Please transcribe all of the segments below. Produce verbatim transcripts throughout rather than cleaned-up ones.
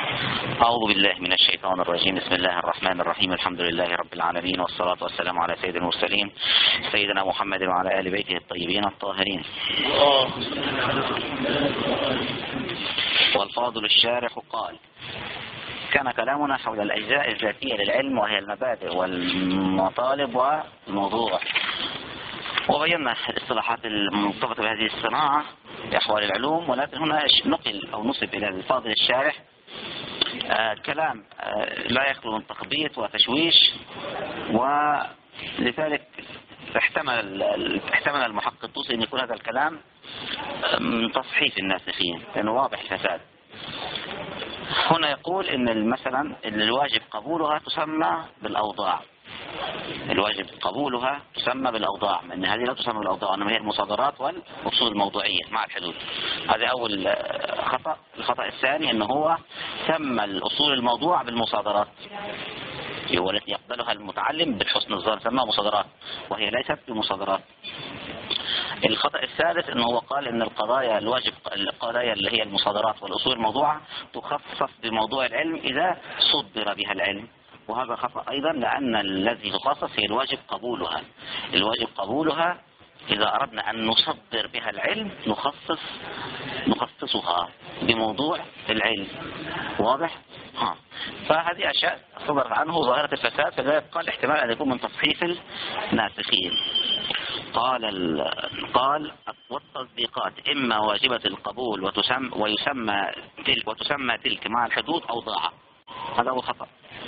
أعوذ بالله من الشيطان الرجيم. بسم الله الرحمن الرحيم. الحمد لله رب العالمين، والصلاة والسلام على سيد المرسلين سيدنا محمد وعلى آل بيته الطيبين الطاهرين. والفاضل الشارح قال: كان كلامنا حول الأجزاء الذاتية للعلم، وهي المبادئ والمطالب والموضوع، وبينا الاصطلاحات المرتبطة بهذه الصناعة بأحوال العلوم. ولكن هنا نقل أو نسب إلى الفاضل الشارح آه كلام آه لا يخلو من تخبيط وتشويش، ولذلك احتمل احتمل المحقق الطوسي أن يكون هذا الكلام من تصحيف الناسخين، لأنه واضح الفساد. هنا يقول ان مثلا الواجب قبولها تسمى بالاوضاع، الواجب قبولها تسمى بالاوضاع، ان هذه لا تسمى بالاوضاع، انما هي المصادرات والاصول الموضوعيه مع الحدود. هذا اول خطأ. الخطأ الثاني انه هو سمى الاصول الموضوع بالمصادرات، هو التي يقبلها المتعلم بالحسن الظن، سماها مصادرات وهي ليست بمصادرات. الخطأ الثالث انه هو قال ان القضايا الواجب القضايا اللي هي المصادرات والاصول الموضوعه تخصص بموضوع العلم اذا صدر بها العلم، وهذا خطأ ايضا، لان الذي تخصص هي الواجب قبولها. الواجب قبولها اذا اردنا ان نصدر بها العلم نخصص نخصصها بموضوع العلم. واضح؟ ها. فهذه اشياء صدرت عنه ظاهرة الفساد، فلذلك قال احتمال ان يكون من تصحيف الناسخين. قال ال... قال والتصديقات اما واجبة القبول وتسمى ويسمى تلك وتسمى تلك مع الحدود اوضاعا. هذا هو خطأ.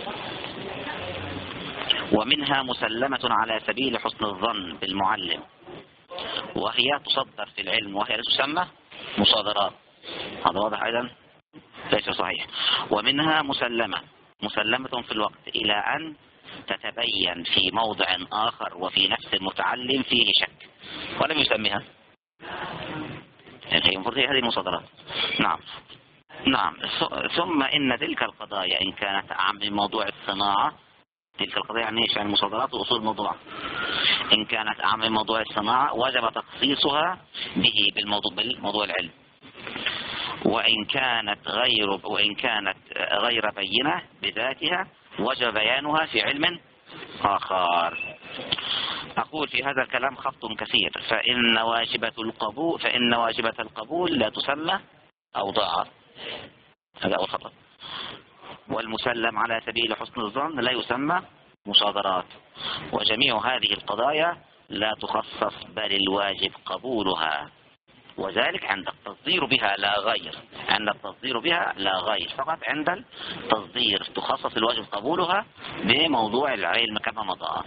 ومنها مسلمة على سبيل حسن الظن بالمعلم، وهي تصدر في العلم وهي لا تسمى مصادرات. هذا واضح ايضا ليس صحيح. ومنها مسلمة مسلمة في الوقت إلى أن تتبين في موضع آخر وفي نفس المتعلم فيه شك ولم يسميها، يعني هي المفروض هذه المصادرات. نعم نعم. ثم إن تلك القضايا إن كانت عن موضوع الصناعة، تلك القضايا يعني ايش؟ يعني المصادرات وأصول الموضوع. إن كانت عن موضوع الصناعة وجب تخصيصها به بالموضوع بالموضوع العلم، وإن كانت غير وإن كانت غير بينة بذاتها وجب بيانها في علم آخر. أقول في هذا الكلام خط كثير، فإن واجبة القبول فإن واجبة القبول لا تسمى أوضاعا، هذا هو الخطأ. والمسلم على سبيل حسن الظن لا يسمى مصادرات. وجميع هذه القضايا لا تخصص بل الواجب قبولها، وذلك عند التصدير بها لا غير، عند التصدير بها لا غير، فقط عند التصدير تخصص الواجب قبولها بموضوع العلم كما مضى.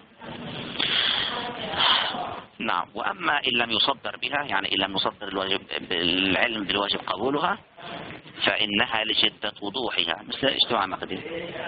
نعم. وأما إن لم يصدر بها، يعني إن لم يصدر الواجب العلم بالواجب قبولها، فإنها لشدة وضوحها مثل اجتماع مقدم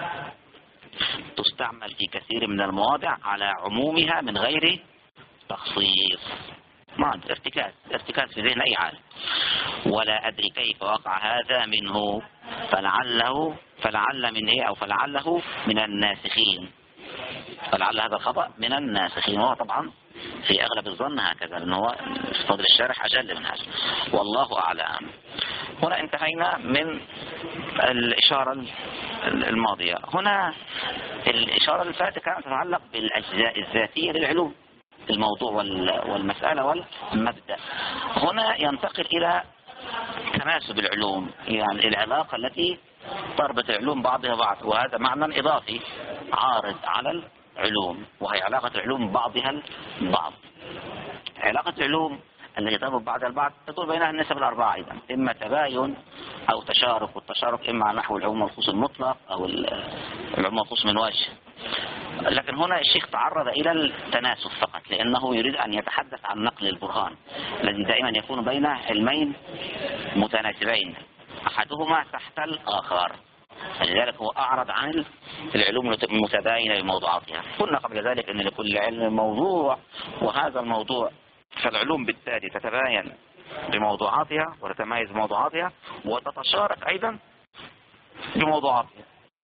تستعمل في كثير من المواضع على عمومها من غير تخصيص. ما ارتكاز ارتكاز في ذهن أي عالم. ولا أدري كيف وقع هذا منه، فلعله فلعل من إيه أو فلعله من الناسخين، فلعل هذا الخطأ من الناسخين، وهو طبعا في أغلب الظن هكذا، لأنه هو فضل الشارح أجل من هذا، والله أعلم. هنا انتهينا من الإشارة الماضية. هنا الإشارة الفاتحة كانت تتعلق بالأجزاء الذاتية للعلوم، الموضوع والمسألة والمبدأ. هنا ينتقل إلى تناسب العلوم، يعني العلاقة التي تربط العلوم بعضها بعض، وهذا معنى إضافي عارض على العلوم، وهي علاقة العلوم بعضها البعض. علاقة العلوم التي تربط بعضها البعض تدور بينها النسب الأربعة أيضا، إما تباين أو تشارك، والتشارك إما على نحو العموم والخصوص المطلق أو العموم والخصوص من وجه. لكن هنا الشيخ تعرض إلى التناسب فقط، لأنه يريد أن يتحدث عن نقل البرهان الذي دائما يكون بين علمين متناسبين أحدهما تحت الآخر، فلذلك هو أعرض عن العلوم المتباينة بموضوعاتها. قلنا قبل ذلك أن لكل علم موضوع، وهذا الموضوع فالعلوم بالتالي تتباين بموضوعاتها وتتميز بموضوعاتها وتتشارك أيضا بموضوعاتها.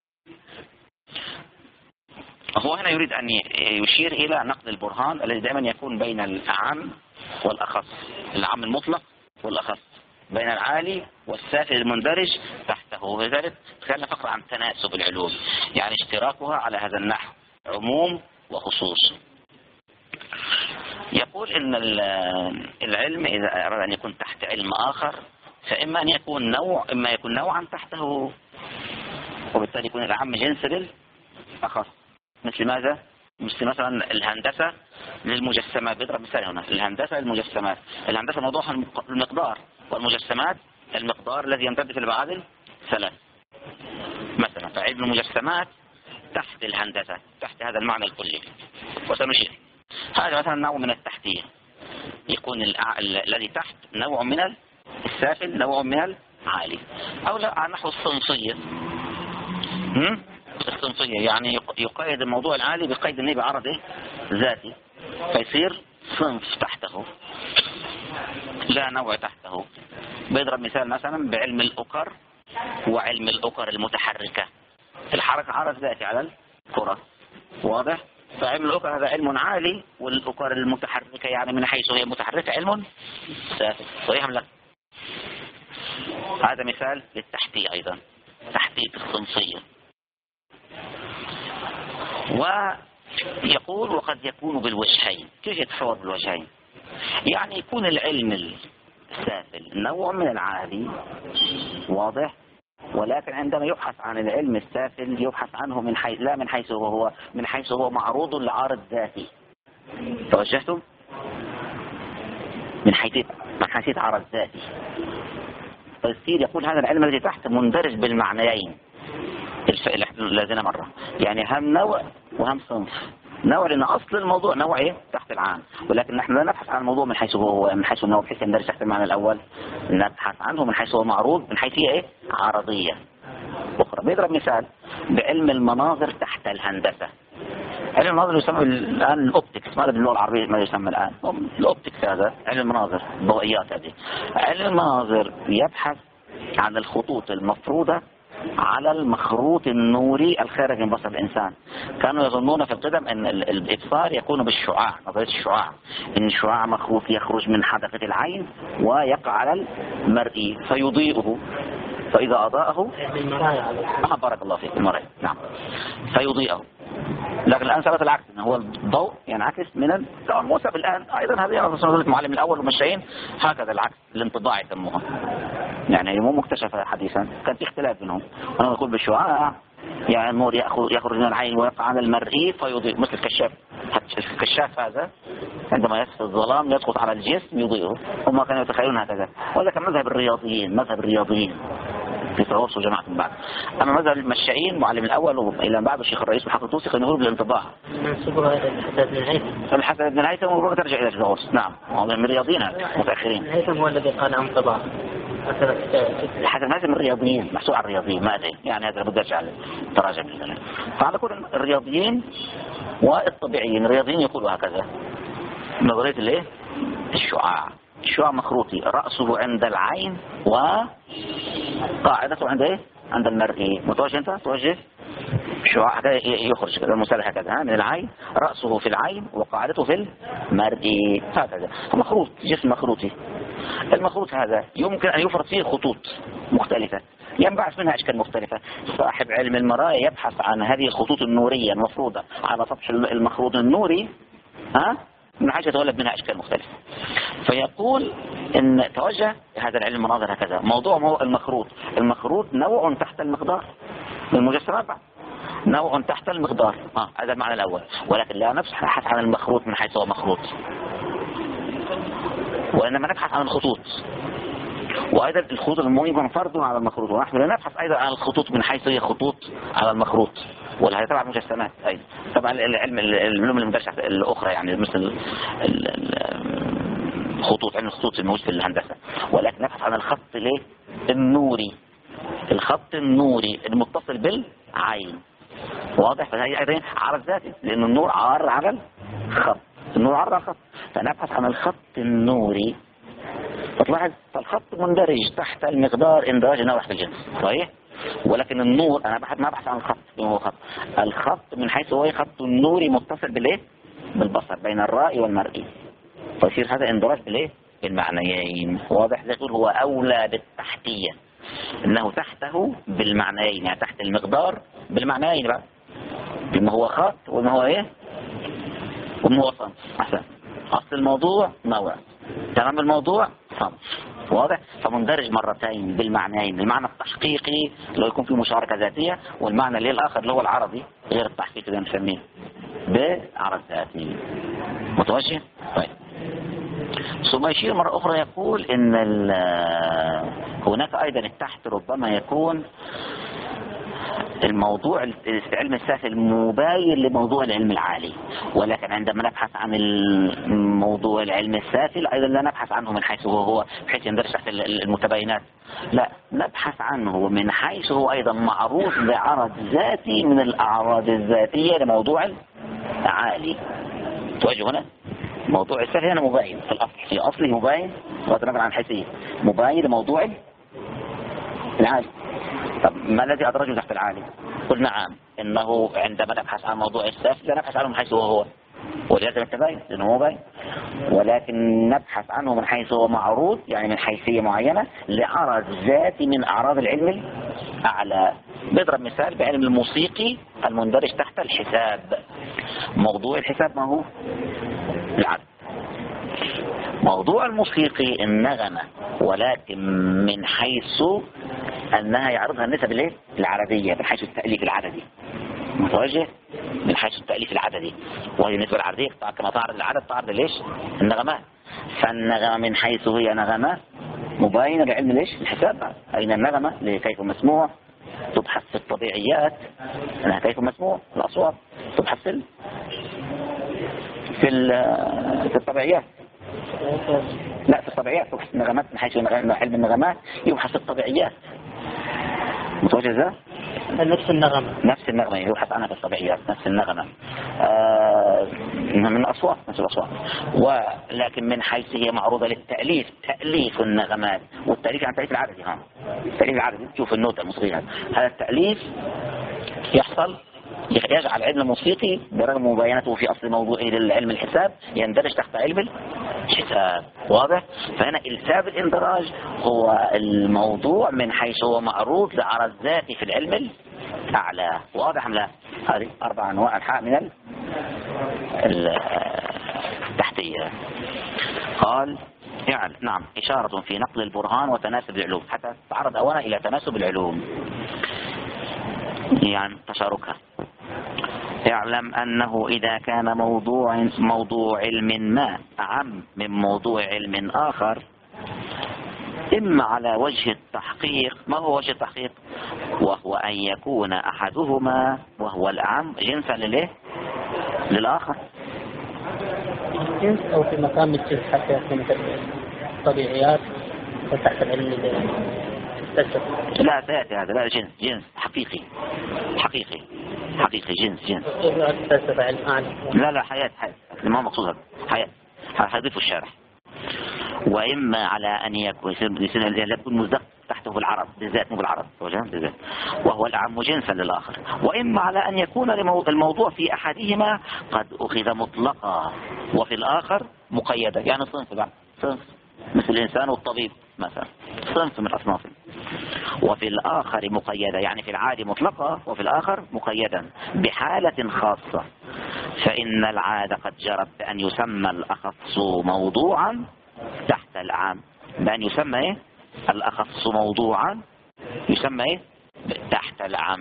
هو هنا يريد أن يشير إلى نقل البرهان الذي دائما يكون بين الأعم والأخص، العام المطلق والأخص، بين العالي والسافل المندرج تحت تحته، ولذلك تكلم فقط عن تناسب العلوم، يعني اشتراكها على هذا النحو عموم وخصوص. يقول إن العلم إذا أراد أن يكون تحت علم آخر فإما أن يكون نوع، إما يكون نوعا تحته، وبالتالي يكون الأعم جنس للأخص. مثل ماذا؟ مثل مثلا الهندسة للمجسمات. بضرب مثال هنا، الهندسة للمجسمات. الهندسة موضوعها المقدار، والمجسمات المقدار الذي يمتد في الأبعاد ثلاث مثلا. فعلم المجسمات تحت الهندسة، تحت هذا المعنى الكلي. وسنشير هذا مثلا نوع من التحتية، يكون الذي تحت نوع من السافل، نوع من العالي. أو لا، نحو الصنفية. الصنفية يعني يقيد الموضوع العالي بقيد النبي عرضي ذاتي، فيصير صنف تحته لا نوع تحته. بيضرب مثال مثلا بعلم الأكر وعلم الأكر المتحركة. الحركة عرض ذاتي على الكرة، واضح؟ فعلم الأكر هذا علم عالي، والأكر المتحركة يعني من حيث هي متحركة علم سافل. صحيح أم لا؟ هذا مثال للتحتية أيضا، تحتية الصنفية. ويقول وقد يكون بالوجهين. كيف يتصور بالوجهين؟ يعني يكون العلم السافل نوع من العالي، واضح؟ ولكن عندما يبحث عن العلم السافل يبحث عنه من حيث لا من حيث هو من حيث هو معروض لعارض ذاتي. توجهتم؟ من حيث من حيث عرض ذاتي. فيصير يقول هذا العلم الذي تحت مندرج بالمعنيين الذين مرة، يعني هم نوع وهم صنف. نوع لأن أصل الموضوع نوع إيه؟ تحت العام، ولكن نحن لا نبحث عن الموضوع من حيث هو من حيث أنه بحيث يندرج تحت المعنى الأول، نبحث عنه من حيث هو معروض، من حيث هي إيه؟ عرضية أخرى. بيضرب مثال بعلم المناظر تحت الهندسة. علم المناظر يسمى الآن الأوبتكس، ماذا باللغة العربية ما يسمى الآن؟ الأوبتكس هذا علم المناظر، الضوئيات هذه. علم المناظر يبحث عن الخطوط المفروضة على المخروط النوري الخارج من بصر الإنسان. كانوا يظنون في القدم أن الإبصار يكون بالشعاع، نظرية الشعاع، أن الشعاع مخروط يخرج من حدقة العين ويقع على المرئي فيضيئه، فإذا أضاءه آه بارك الله فيك المرئي، نعم، فيضيئه. لكن الآن ثبت العكس، أنه هو الضوء ينعكس من الكون موسى. الآن أيضا هذه نظرية المعلم الأول والمشايين، هكذا العكس، الانطباع يسموها. يعني هي مو مكتشفة حديثا، كان في اختلاف بينهم. أنا أقول بالشعاع يعني النور يخرج من العين ويقع على المرئي فيضيء، مثل الكشاف. الكشاف هذا عندما يسقط الظلام يسقط على الجسم يضيئه. هم كانوا يتخيلون هكذا، وهذا كان مذهب الرياضيين، مذهب الرياضيين في فروس وجماعة من بعد. أما مذهب المشايين معلم الأول وإلى بعد الشيخ الرئيس محمد الطوسي كانوا يقولوا بالانطباع. الحسن بن الهيثم وربما ترجع إلى فروس، نعم، من الرياضيين متأخرين. الهيثم هو الذي قال عن طبع. الحسن هذا من الرياضيين، محسوب على الرياضيين، ما أدري يعني، هذا لابد أرجع للتراجع منه. فعلى كل الرياضيين والطبيعيين، الرياضيين يقولوا هكذا، نظرية الايه؟ الشعاع. الشعاع مخروطي، رأسه عند العين وقاعدته عند ايه؟ عند المرئي. متوجه انت؟ توجه الشعاع هكذا يخرج المثال هكذا من العين، رأسه في العين وقاعدته في المرئي، هكذا مخروط، جسم مخروطي. المخروط هذا يمكن أن يفرض فيه خطوط مختلفة ينبعث منها أشكال مختلفة. صاحب علم المرايا يبحث عن هذه الخطوط النورية المفروضة على سطح المخروط النوري، ها، من حيث يتولد منها أشكال مختلفة. فيقول إن توجه هذا العلم المناظر هكذا. موضوع مو المخروط. المخروط نوع تحت المقدار من المجسمات، بعد نوع تحت المقدار، آه. هذا المعنى الأول. ولكن لا نبحث عن المخروط من حيث هو مخروط، وإنما نبحث عن الخطوط. وأيضا الخطوط الموجبة فرض على المخروط، ونحن لا نبحث أيضا عن الخطوط من حيث هي خطوط على المخروط، ولا هي تبع المجسمات أيضا. طبعا العلم العلوم المدرسة الأخرى يعني مثل الخطوط، علم الخطوط الموجود في الهندسة. ولكن نبحث عن الخط ليه؟ النوري، الخط النوري المتصل بالعين، واضح؟ فهي أيضا عرض ذاتي، لأن النور عار على الخط، النور عار على الخط، فنبحث عن الخط النوري. فتلاحظ فالخط مندرج تحت المقدار اندراج نوع في الجنس، صحيح؟ ولكن النور انا بحث ما بحث عن الخط، هو خط الخط من حيث هو خط النوري متصل بالايه؟ بالبصر بين الرائي والمرئي، فيصير هذا اندراج بالايه؟ بالمعنيين، واضح؟ زي تقول هو اولى بالتحتيه. انه تحته بالمعنيين، يعني تحت المقدار بالمعنيين بقى، بما هو خط وما هو ايه وما هو صنف. احسن، اصل الموضوع نوع، تمام الموضوع صنف، واضح. فمندرج مرتين بالمعنيين، المعنى التحقيقي اللي يكون فيه مشاركة ذاتية، والمعنى اللي الاخر اللي هو العرضي غير التحقيقي اللي نسميه بعرض ذاتي. متوجه؟ طيب. ثم يشير مرة أخرى يقول إن هناك أيضا التحت ربما يكون الموضوع العلم السافل مباين لموضوع العلم العالي، ولكن عندما نبحث عن الموضوع العلم السافل أيضا لا نبحث عنه من حيث هو هو بحيث يندرج تحت المتباينات، لا نبحث عنه من حيث هو أيضا معروض بعرض ذاتي من الأعراض الذاتية لموضوع العالي. توجه هنا موضوع السافل هنا مباين في الأصل، في أصله مباين بغض النظر عن الحيثية، مباين لموضوع العالي. طب ما الذي أدرجه تحت العالي؟ قلنا نعم إنه عندما نبحث عن موضوع السافل لا نبحث عنه من حيث هو هو ولازم التباين لأنه هو باين، ولكن نبحث عنه من حيث هو معروض، يعني من حيثية معينة لعرض ذاتي من أعراض العلم الأعلى. بضرب مثال بعلم الموسيقي المندرج تحت الحساب. موضوع الحساب ما هو؟ العدد. موضوع الموسيقي النغمة، ولكن من حيث أنها يعرضها النسب الايه؟ العددية، من حيث التأليف العددي. متوجه؟ من حيث التأليف العددي، وهي النسبة العددية كما تعرض العدد تعرض ليش؟ النغمات. فالنغمة من حيث هي نغمة مباينة لعلم ليش؟ الحساب. أين النغمة؟ لكيف مسموع، تبحث في الطبيعيات أنها كيف مسموع، الأصوات تبحث في في, في الطبيعيات، لا في الطبيعيات تبحث النغمات من حيث علم النغمات يبحث في الطبيعيات. متوجه ذا؟ نفس النغمة نفس النغمة يبحث عنها في الطبيعيات، نفس النغمة آه من الأصوات، نفس الأصوات. ولكن من حيث هي معروضة للتأليف، تأليف النغمات، والتأليف عن تأليف العددي. ها التأليف العددي تشوف النوتة الموسيقية، هذا التأليف يحصل يجعل علم الموسيقي برغم مباينته في أصل موضوعه للعلم الحساب يندرج تحت علم الحساب. واضح؟ فهنا إلساب الاندراج هو الموضوع من حيث هو معروض لعرض ذاتي في العلم الأعلى. واضح أم لا؟ هذه أربع أنواع الحاء من التحتية. قال يعني نعم إشارة في نقل البرهان وتناسب العلوم، حتى تعرض أولا إلى تناسب العلوم يعني تشاركها. اعلم أنه إذا كان موضوع موضوع علم ما أعم من موضوع علم آخر، إما على وجه التحقيق. ما هو وجه التحقيق؟ وهو أن يكون أحدهما وهو الأعم جنسا لليه للآخر، جنس أو في مقام الجنس حتى يكون طبيعيات وتحت العلم لا سيأتي هذا، لا جنس جنس حقيقي حقيقي حقيقي جنس جنس لا لا حياة حياة ما هو مقصود هذا حياة هيضيفه الشارح. وإما على أن يكون يكون مزدق تحته بالعرض بالذات مو بالعرض وهو الأعم جنسا للآخر، وإما على أن يكون الموضوع في أحدهما قد أخذ مطلقا وفي الآخر مقيدا، يعني صنف بعد صنف مثل الإنسان والطبيب مثلا، صنف من الأصناف. وفي الآخر مقيدا يعني في العادي مطلقة وفي الآخر مقيدا بحالة خاصة. فإن العادة قد جرت بأن يسمى الأخص موضوعا تحت العام، بأن يسمى إيه؟ الأخص موضوعا يسمى إيه؟ تحت العام.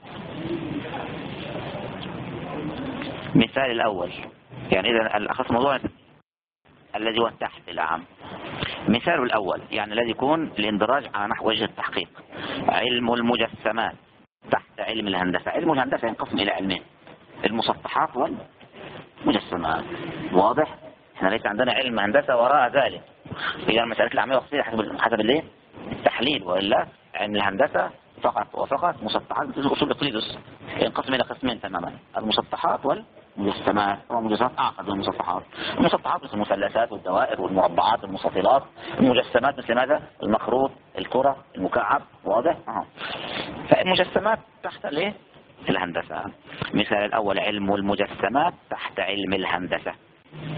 مثال الأول يعني إذا الأخص موضوعا الذي هو تحت العام. مثال الأول يعني الذي يكون الاندراج على نحو وجه التحقيق. علم المجسمات تحت علم الهندسة. علم الهندسة ينقسم إلى علمين، المسطحات والمجسمات. واضح؟ احنا ليس عندنا علم هندسة وراء ذلك، هي مسألة العملية والتفصيل حسب حسب الايه؟ التحليل، وإلا علم الهندسة فقط وفقط مسطحات مثل أصول إقليدس ينقسم إلى قسمين تماما، المسطحات والمجسمات. والمجسمات أعقد من المسطحات. المسطحات مثل المثلثات والدوائر والمربعات والمستطيلات. المجسمات مثل ماذا؟ المخروط، الكرة، المكعب. واضح؟ اه فالمجسمات تحت الايه؟ الهندسة. مثال الأول علم المجسمات تحت علم الهندسة.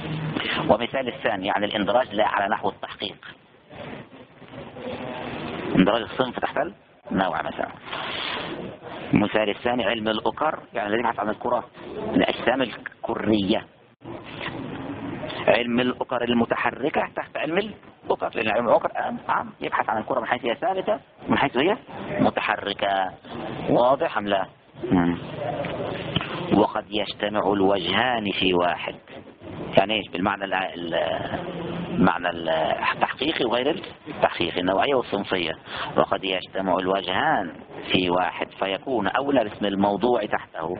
ومثال الثاني يعني الاندراج لا على نحو التحقيق، اندراج الصنف تحت النوع مثلا. المثال الثاني علم الأكر، يعني الذي يبحث عن الكرات، الأجسام الكرية. علم الأكر المتحركة تحت علم الأكر، لأن علم الأكر عام يبحث عن الكرة من حيث هي ثابتة من حيث هي متحركة. واضح أم لا؟ مم. وقد يجتمع الوجهان في واحد، يعني ايش؟ بالمعنى المعنى التحقيقي وغير التحقيقي، النوعية والصنفية. وقد يجتمع الوجهان في واحد فيكون أولى باسم الموضوع تحته،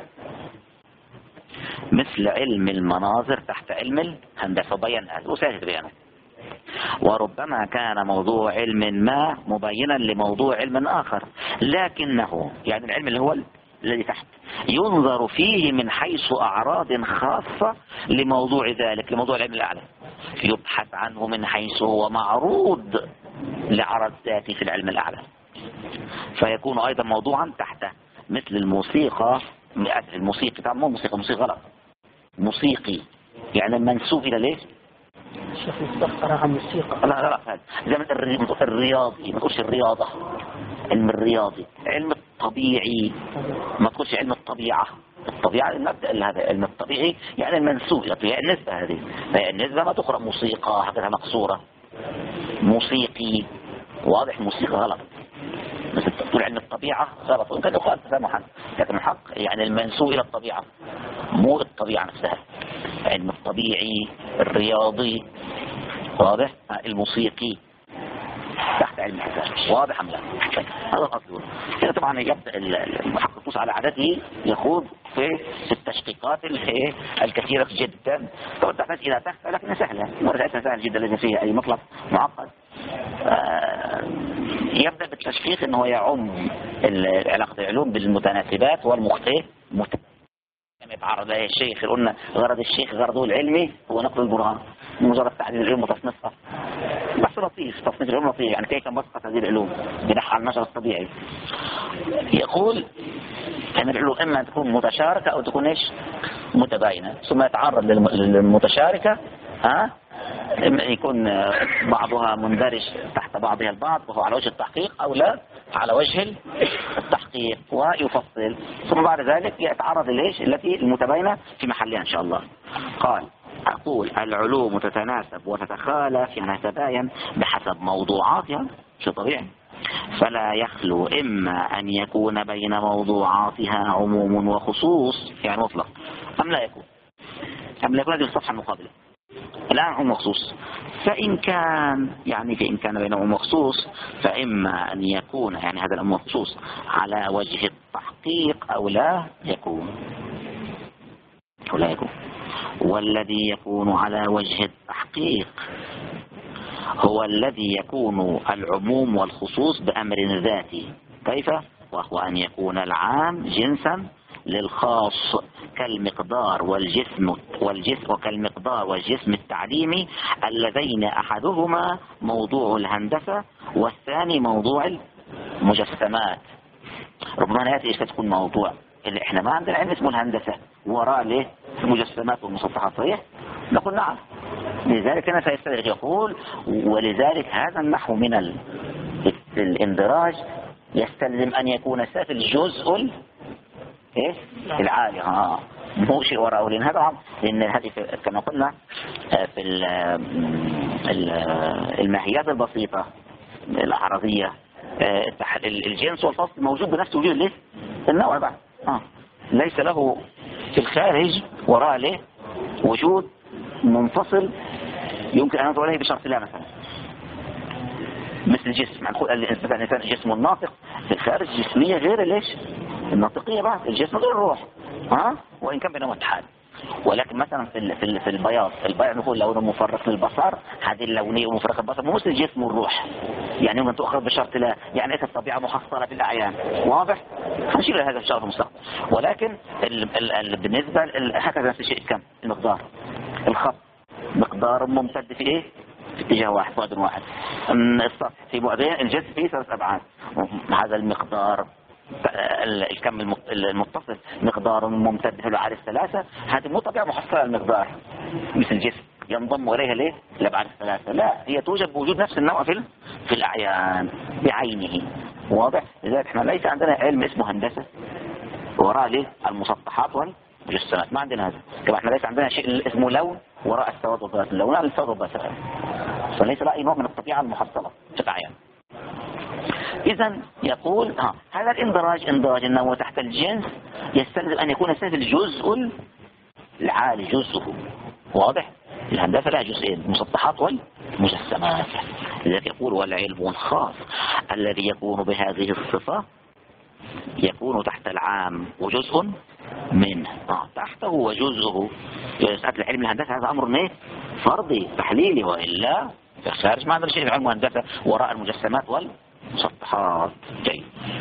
مثل علم المناظر تحت علم الهندسة، بيان وسهل بيانه. وربما كان موضوع علم ما مبينا لموضوع علم آخر، لكنه يعني العلم اللي هو الذي تحت ينظر فيه من حيث أعراض خاصة لموضوع ذلك، لموضوع العلم الأعلى، يبحث عنه من حيث هو معروض لعرض ذاتي في العلم الأعلى، فيكون أيضا موضوعا تحته، مثل الموسيقى. الموسيقى طبعا مو موسيقى، موسيقى غلط، موسيقي يعني منسوب إلى ليش؟ الشيخ مستقر عن موسيقى. لا لا لا، زي ما الرياضي ما تقولش الرياضة، علم الرياضي، علم الطبيعي ما تقولش علم الطبيعة. الطبيعة المبدأ هذا علم الطبيعي يعني المنسوب إلى الطبيعة، النسبة هذه، فهي النسبة ما تقرأ موسيقى هكذا مقصورة، موسيقي. واضح؟ موسيقى غلط، بس تقول علم الطبيعة غلط، وإن كان يقال تسامحا، لكن الحق يعني المنسوب إلى الطبيعة مو الطبيعة نفسها. علم الطبيعي، الرياضي، واضح؟ الموسيقي تحت علم الحساب. واضح أم لا؟ هذا الأصل. هنا طبعا يبدأ المحقق على عادته يخوض في التشقيقات الكثيرة جدا، طبعا تحتاج إلى تحت، لكنها سهلة، ورجعتها سهل جدا، ليس فيها أي مطلب معقد. يبدأ بالتشقيق أنه يعم علاقة العلوم بالمتناسبات والمخطئ لم يتعرض له الشيخ. قلنا غرض الشيخ غرضه العلمي هو نقل البرهان، مجرد تعديل العلوم وتصنيفها، بس لطيف، تصنيف العلوم لطيف، يعني كيف مسقط هذه العلوم بنحو على النشر الطبيعي. يقول أن العلوم إما تكون متشاركة أو تكون إيش؟ متباينة، ثم يتعرض للمتشاركة، ها يكون بعضها مندرج تحت بعضها البعض وهو على وجه التحقيق أو لا على وجه التحقيق، ويفصل، ثم بعد ذلك يتعرض ليش التي المتباينة في محلها إن شاء الله. قال أقول العلوم تتناسب وتتخالف، يعني تتباين بحسب موضوعاتها، شو طبيعي، فلا يخلو إما أن يكون بين موضوعاتها عموم وخصوص، يعني مطلق، أم لا يكون، أم لا يكون. هذه الصفحة المقابلة الآن عموم وخصوص. فإن كان يعني فإن كان بين عموم وخصوص فإما أن يكون يعني هذا العموم وخصوص على وجه التحقيق أو لا يكون، أو لا يكون. والذي يكون على وجه التحقيق هو الذي يكون العموم والخصوص بأمر ذاتي. كيف؟ وهو أن يكون العام جنسا للخاص، كالمقدار والجسم والجسم وكالمقدار والجسم التعليمي اللذين أحدهما موضوع الهندسة والثاني موضوع المجسمات. ربما يأتي إيش تكون موضوع اللي إحنا ما عندنا علم اسمه الهندسة، وراء ليه المجسمات والمسطحات، صحيح؟ نقول نعم. لذلك أنا سيستدرك يقول ولذلك هذا النحو من ال... الاندراج يستلزم أن يكون سافل جزء إيه؟ العالي، ها مو شيء وراءه، لأن هذا لأن هذه كما قلنا في الماهيات البسيطة الأعراضية، الجنس والفصل موجود بنفس وجود ليه النوع بعد، آه. ليس له في الخارج وراء له وجود منفصل يمكن أن نظر إليه بشرط لا، مثلا مثل الجسم، الإنسان جسم الناطق في الخارج جسمية غير ليش الناطقية بعد، الجسم غير الروح، ها وإن كان بينهم اتحاد. ولكن مثلا في في في البياض، البياض نقول لونه مفرق للبصر، هذه اللونية ومفرقة البصر مو مثل الجسم والروح، يعني يمكن تؤخذ بشرط لا، يعني ليست الطبيعة محصلة بالأعيان. واضح؟ هنشيل هذا الشرط المستقبل. ولكن ال ال ال بالنسبة هكذا نفس الشيء، كم المقدار، الخط مقدار ممتد في ايه؟ في اتجاه واحد، بعد واحد. السطح في بعدين، الجسم فيه ثلاث أبعاد، هذا المقدار الكم المتصل مقدار ممتد في الأبعاد الثلاثة، هذه مو طبيعة محصلة المقدار مثل الجسم ينضم إليها ليه الأبعاد الثلاثة، لا هي توجد بوجود نفس النوع في في الأعيان. بعينه. واضح؟ لذلك احنا ليس عندنا علم اسمه هندسة وراء ليه المسطحات والمجسمات، ما عندنا هذا. كما احنا ليس عندنا شيء اسمه لون وراء السواد والباطن، لون على السواد والباطن، فليس لا أي نوع من الطبيعة المحصلة بشكل عام. إذا يقول ها هذا الاندراج اندراج النوع تحت الجنس يستلزم أن يكون يستلزم الجزء العالي جزءه. واضح؟ الهندسة لها جزئين، المسطحات والمجسمات. لذلك يقول والعلم الخاص الذي يكون بهذه الصفة يكون تحت العام وجزء منه. آه. تحته وجزءه. مسألة العلم الهندسة هذا أمر ايه فرضي تحليلي، وإلا في الخارج ما عندنا شيء في علم الهندسة وراء المجسمات والمسطحات. جيد.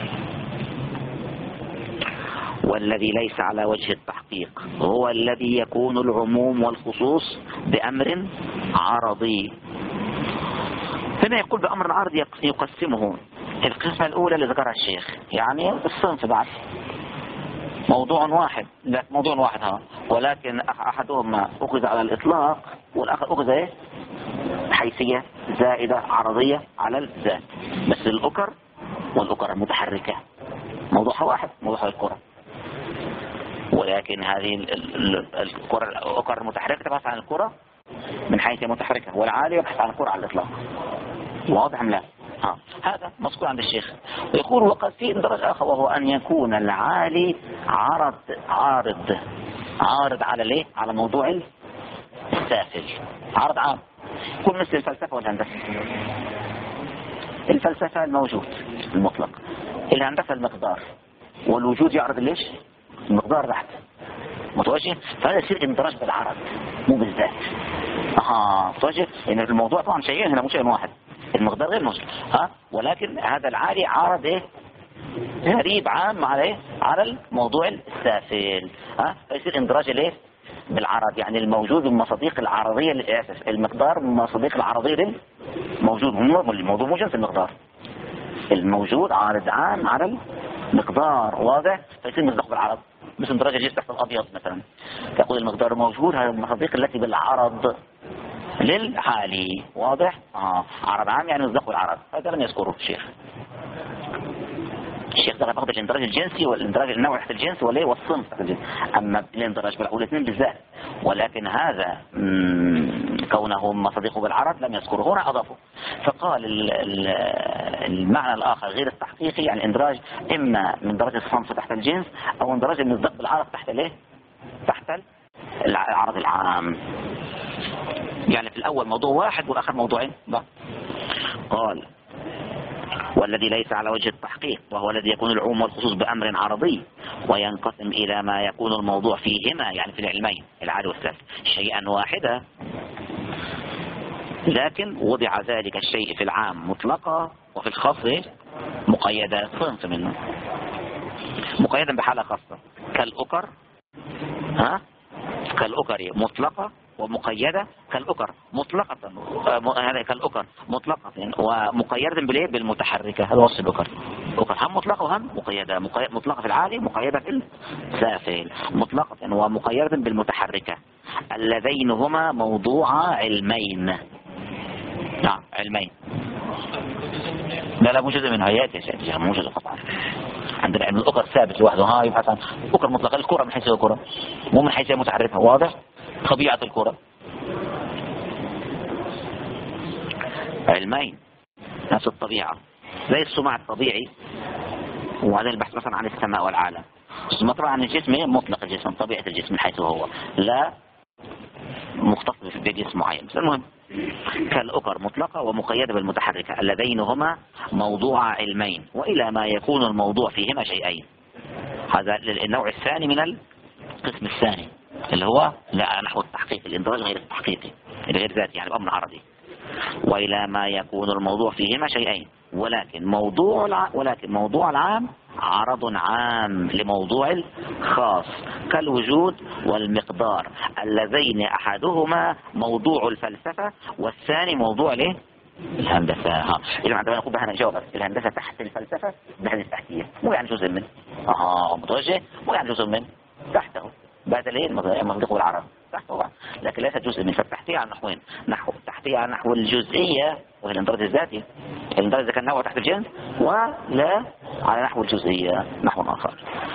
والذي ليس على وجه التحقيق هو الذي يكون العموم والخصوص بأمر عرضي. هنا يقول بأمر عرضي يقسمه. القسمة الأولى اللي ذكرها الشيخ يعني الصنف بعد موضوع واحد، لا موضوع واحد ها، ولكن أحدهما أخذ على الإطلاق والآخر أخذ إيه حيثية زائدة عرضية على الذات، مثل الأكر والأكر المتحركة موضوعها واحد، موضوعها الكرة، ولكن هذه الكرة الأكر المتحركة تبحث عن الكرة من حيث متحركة، والعالي يبحث عن الكرة على الإطلاق. واضح أم لا؟ ها. هذا مذكور عند الشيخ. ويقول وقد في درج آخر وهو أن يكون العالي عرض عارض عارض على ليه على موضوع السافل، عرض عام، يكون مثل الفلسفة والهندسة. الفلسفة الموجود المطلق، الهندسة المقدار، والوجود يعرض ليش المقدار تحت متوجه، فهذا يصير اندراج بالعرض مو بالذات. اها متوجه ان الموضوع طبعا شيئين هنا مو شيء واحد، المقدار غير موجود ها، ولكن هذا العالي عارض ايه غريب عام على ايه على الموضوع السافل ها، فيصير اندراج ليه بالعرض، يعني الموجود من مصادق العرضية للأسف، المقدار من مصادق العرضية للموجود، الموضوع مو جنس المقدار، الموجود عارض عام على المقدار. واضح؟ فيصير مصداق بالعرض، مثل اندراج الجنس تحت الأبيض مثلا، تقول المقدار موجود، هذا المصادق التي بالعرض للعالي. واضح؟ اه عرض عام يعني مصداق بالعرض، هذا لم يذكره الشيخ. الشيخ ده فقط الاندراج الجنسي والاندراج النوع تحت الجنس وليه والصنف تحت الجنس، اما الاندراج بالاثنين بالذات، ولكن هذا كونه مصادقه بالعرض لم يذكره، هنا اضافه. فقال المعنى الاخر غير التحقيقي يعني الاندراج اما من درجه الصنف تحت الجنس او اندراج المصداق بالعرض تحت الايه تحت العرض العام، يعني في الاول موضوع واحد والاخر موضوعين. قال والذي ليس على وجه التحقيق وهو الذي يكون العموم والخصوص بأمر عرضي، وينقسم إلى ما يكون الموضوع فيهما يعني في العلمين العالي والسافل شيئا واحدا، لكن وضع ذلك الشيء في العام مطلقا وفي الخاص مقيدا، صنف منه مقيدا بحالة خاصة كالأكر ها كالأكر مطلقة ومقيدة كالأكر مطلقة، هذا كالأكر مطلقة ومقيدة بالايه بالمتحركة، هذا وصف الأكر. أكر هم مطلقة وهم مقيدة، مطلقة في العالي مقيدة في السافل، مطلقة ومقيدة بالمتحركة اللذين هما موضوع علمين. نعم علمين، لا لا مو جزء منها، ياتي ياتي مو جزء قطعا. عندنا علم الأكر ثابت لوحده، ها يبحث عن أكر مطلقة، الكرة من حيث الكرة مو من حيث متحركة. واضح؟ طبيعة الكرة علمين نفس الطبيعة، زي السماع الطبيعي، وهذا البحث مثلا عن السماء والعالم. ثم طبعا عن الجسم مطلق الجسم، طبيعة الجسم من حيث هو، لا مختص بجسم معين. المهم كالأكر مطلقة ومقيدة بالمتحركة اللذين هما موضوع علمين، وإلى ما يكون الموضوع فيهما شيئين. هذا النوع الثاني من القسم الثاني اللي هو لا نحو التحقيق، الاندراج غير التحقيقي غير ذاتي يعني بأمر عرضي. وإلى ما يكون الموضوع فيهما شيئين، ولكن موضوع الع... ولكن موضوع العام عرض عام لموضوع الخاص كالوجود والمقدار اللذين أحدهما موضوع الفلسفة والثاني موضوع له الهندسة. ها إذا عندما نقول بهنا نجاوب الهندسة تحت الفلسفة بهذه التحتية، مو يعني جزء منه اه متوجه، مو يعني جزء منه تحته، بعد ليه المنطق والعرب تحته، لكن ليس جزء من. فالتحتية على نحوين، نحو التحتية على نحو الجزئية وهي الاندراج الذاتي، المندرج إذا كان نوع تحت الجنس، ولا على نحو الجزئية نحو آخر.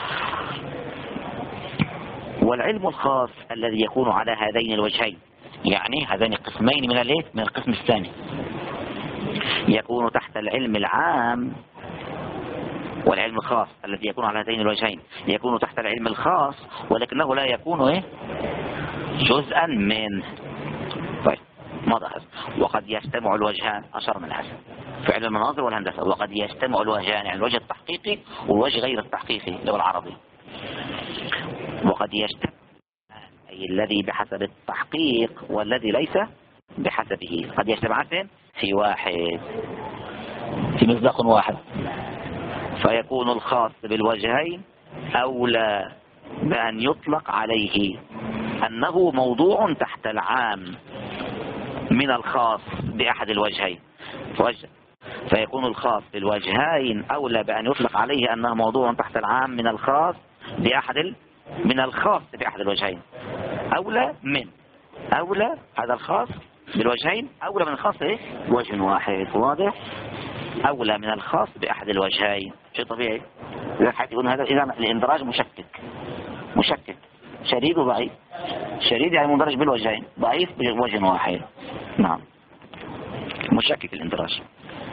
والعلم الخاص الذي يكون على هذين الوجهين، يعني هذين القسمين من الايه؟ من القسم الثاني، يكون تحت العلم العام. والعلم الخاص الذي يكون على هذين الوجهين يكون تحت العلم الخاص، ولكنه لا يكون ايه؟ جزءا منه. طيب ماذا هذا؟ وقد يجتمع الوجهان، أشر من هذا في علم المناظر والهندسة، وقد يجتمع الوجهان، يعني الوجه التحقيقي والوجه غير التحقيقي اللي هو العربي. وقد يجتمع أي الذي بحسب التحقيق والذي ليس بحسبه، قد يجتمعان فين؟ في واحد، في مصداق واحد، فيكون الخاص بالوجهين أولى بأن يطلق عليه أنه موضوع تحت العام من الخاص بأحد الوجهين. وجه فيكون الخاص بالوجهين أولى بأن يطلق عليه أنه موضوع تحت العام من الخاص بأحد ال... من الخاص بأحد الوجهين. أولى من أولى هذا الخاص بالوجهين أولى من الخاص إيه؟ وجه واحد. واضح؟ أولى من الخاص بأحد الوجهين، شيء طبيعي. إذا حد يقول هذا، إذا الاندراج مشكك مشكك شديد وضعيف. شديد يعني مندرج بالوجهين، ضعيف بوجه واحد. نعم، مشكك الاندراج.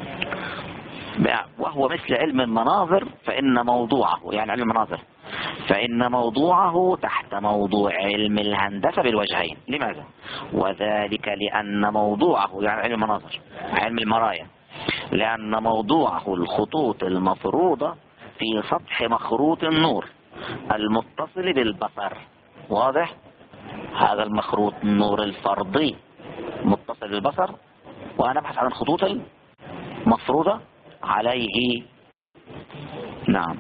وهو مثل علم المناظر، فإن موضوعه، يعني علم المناظر، فإن موضوعه تحت موضوع علم الهندسة بالوجهين. لماذا؟ وذلك لأن موضوعه، يعني علم المناظر، علم المرايا، لأن موضوعه الخطوط المفروضة في سطح مخروط النور المتصل بالبصر. واضح؟ هذا المخروط النور الفرضي متصل بالبصر، وأنا أبحث عن الخطوط المفروضة عليه. نعم،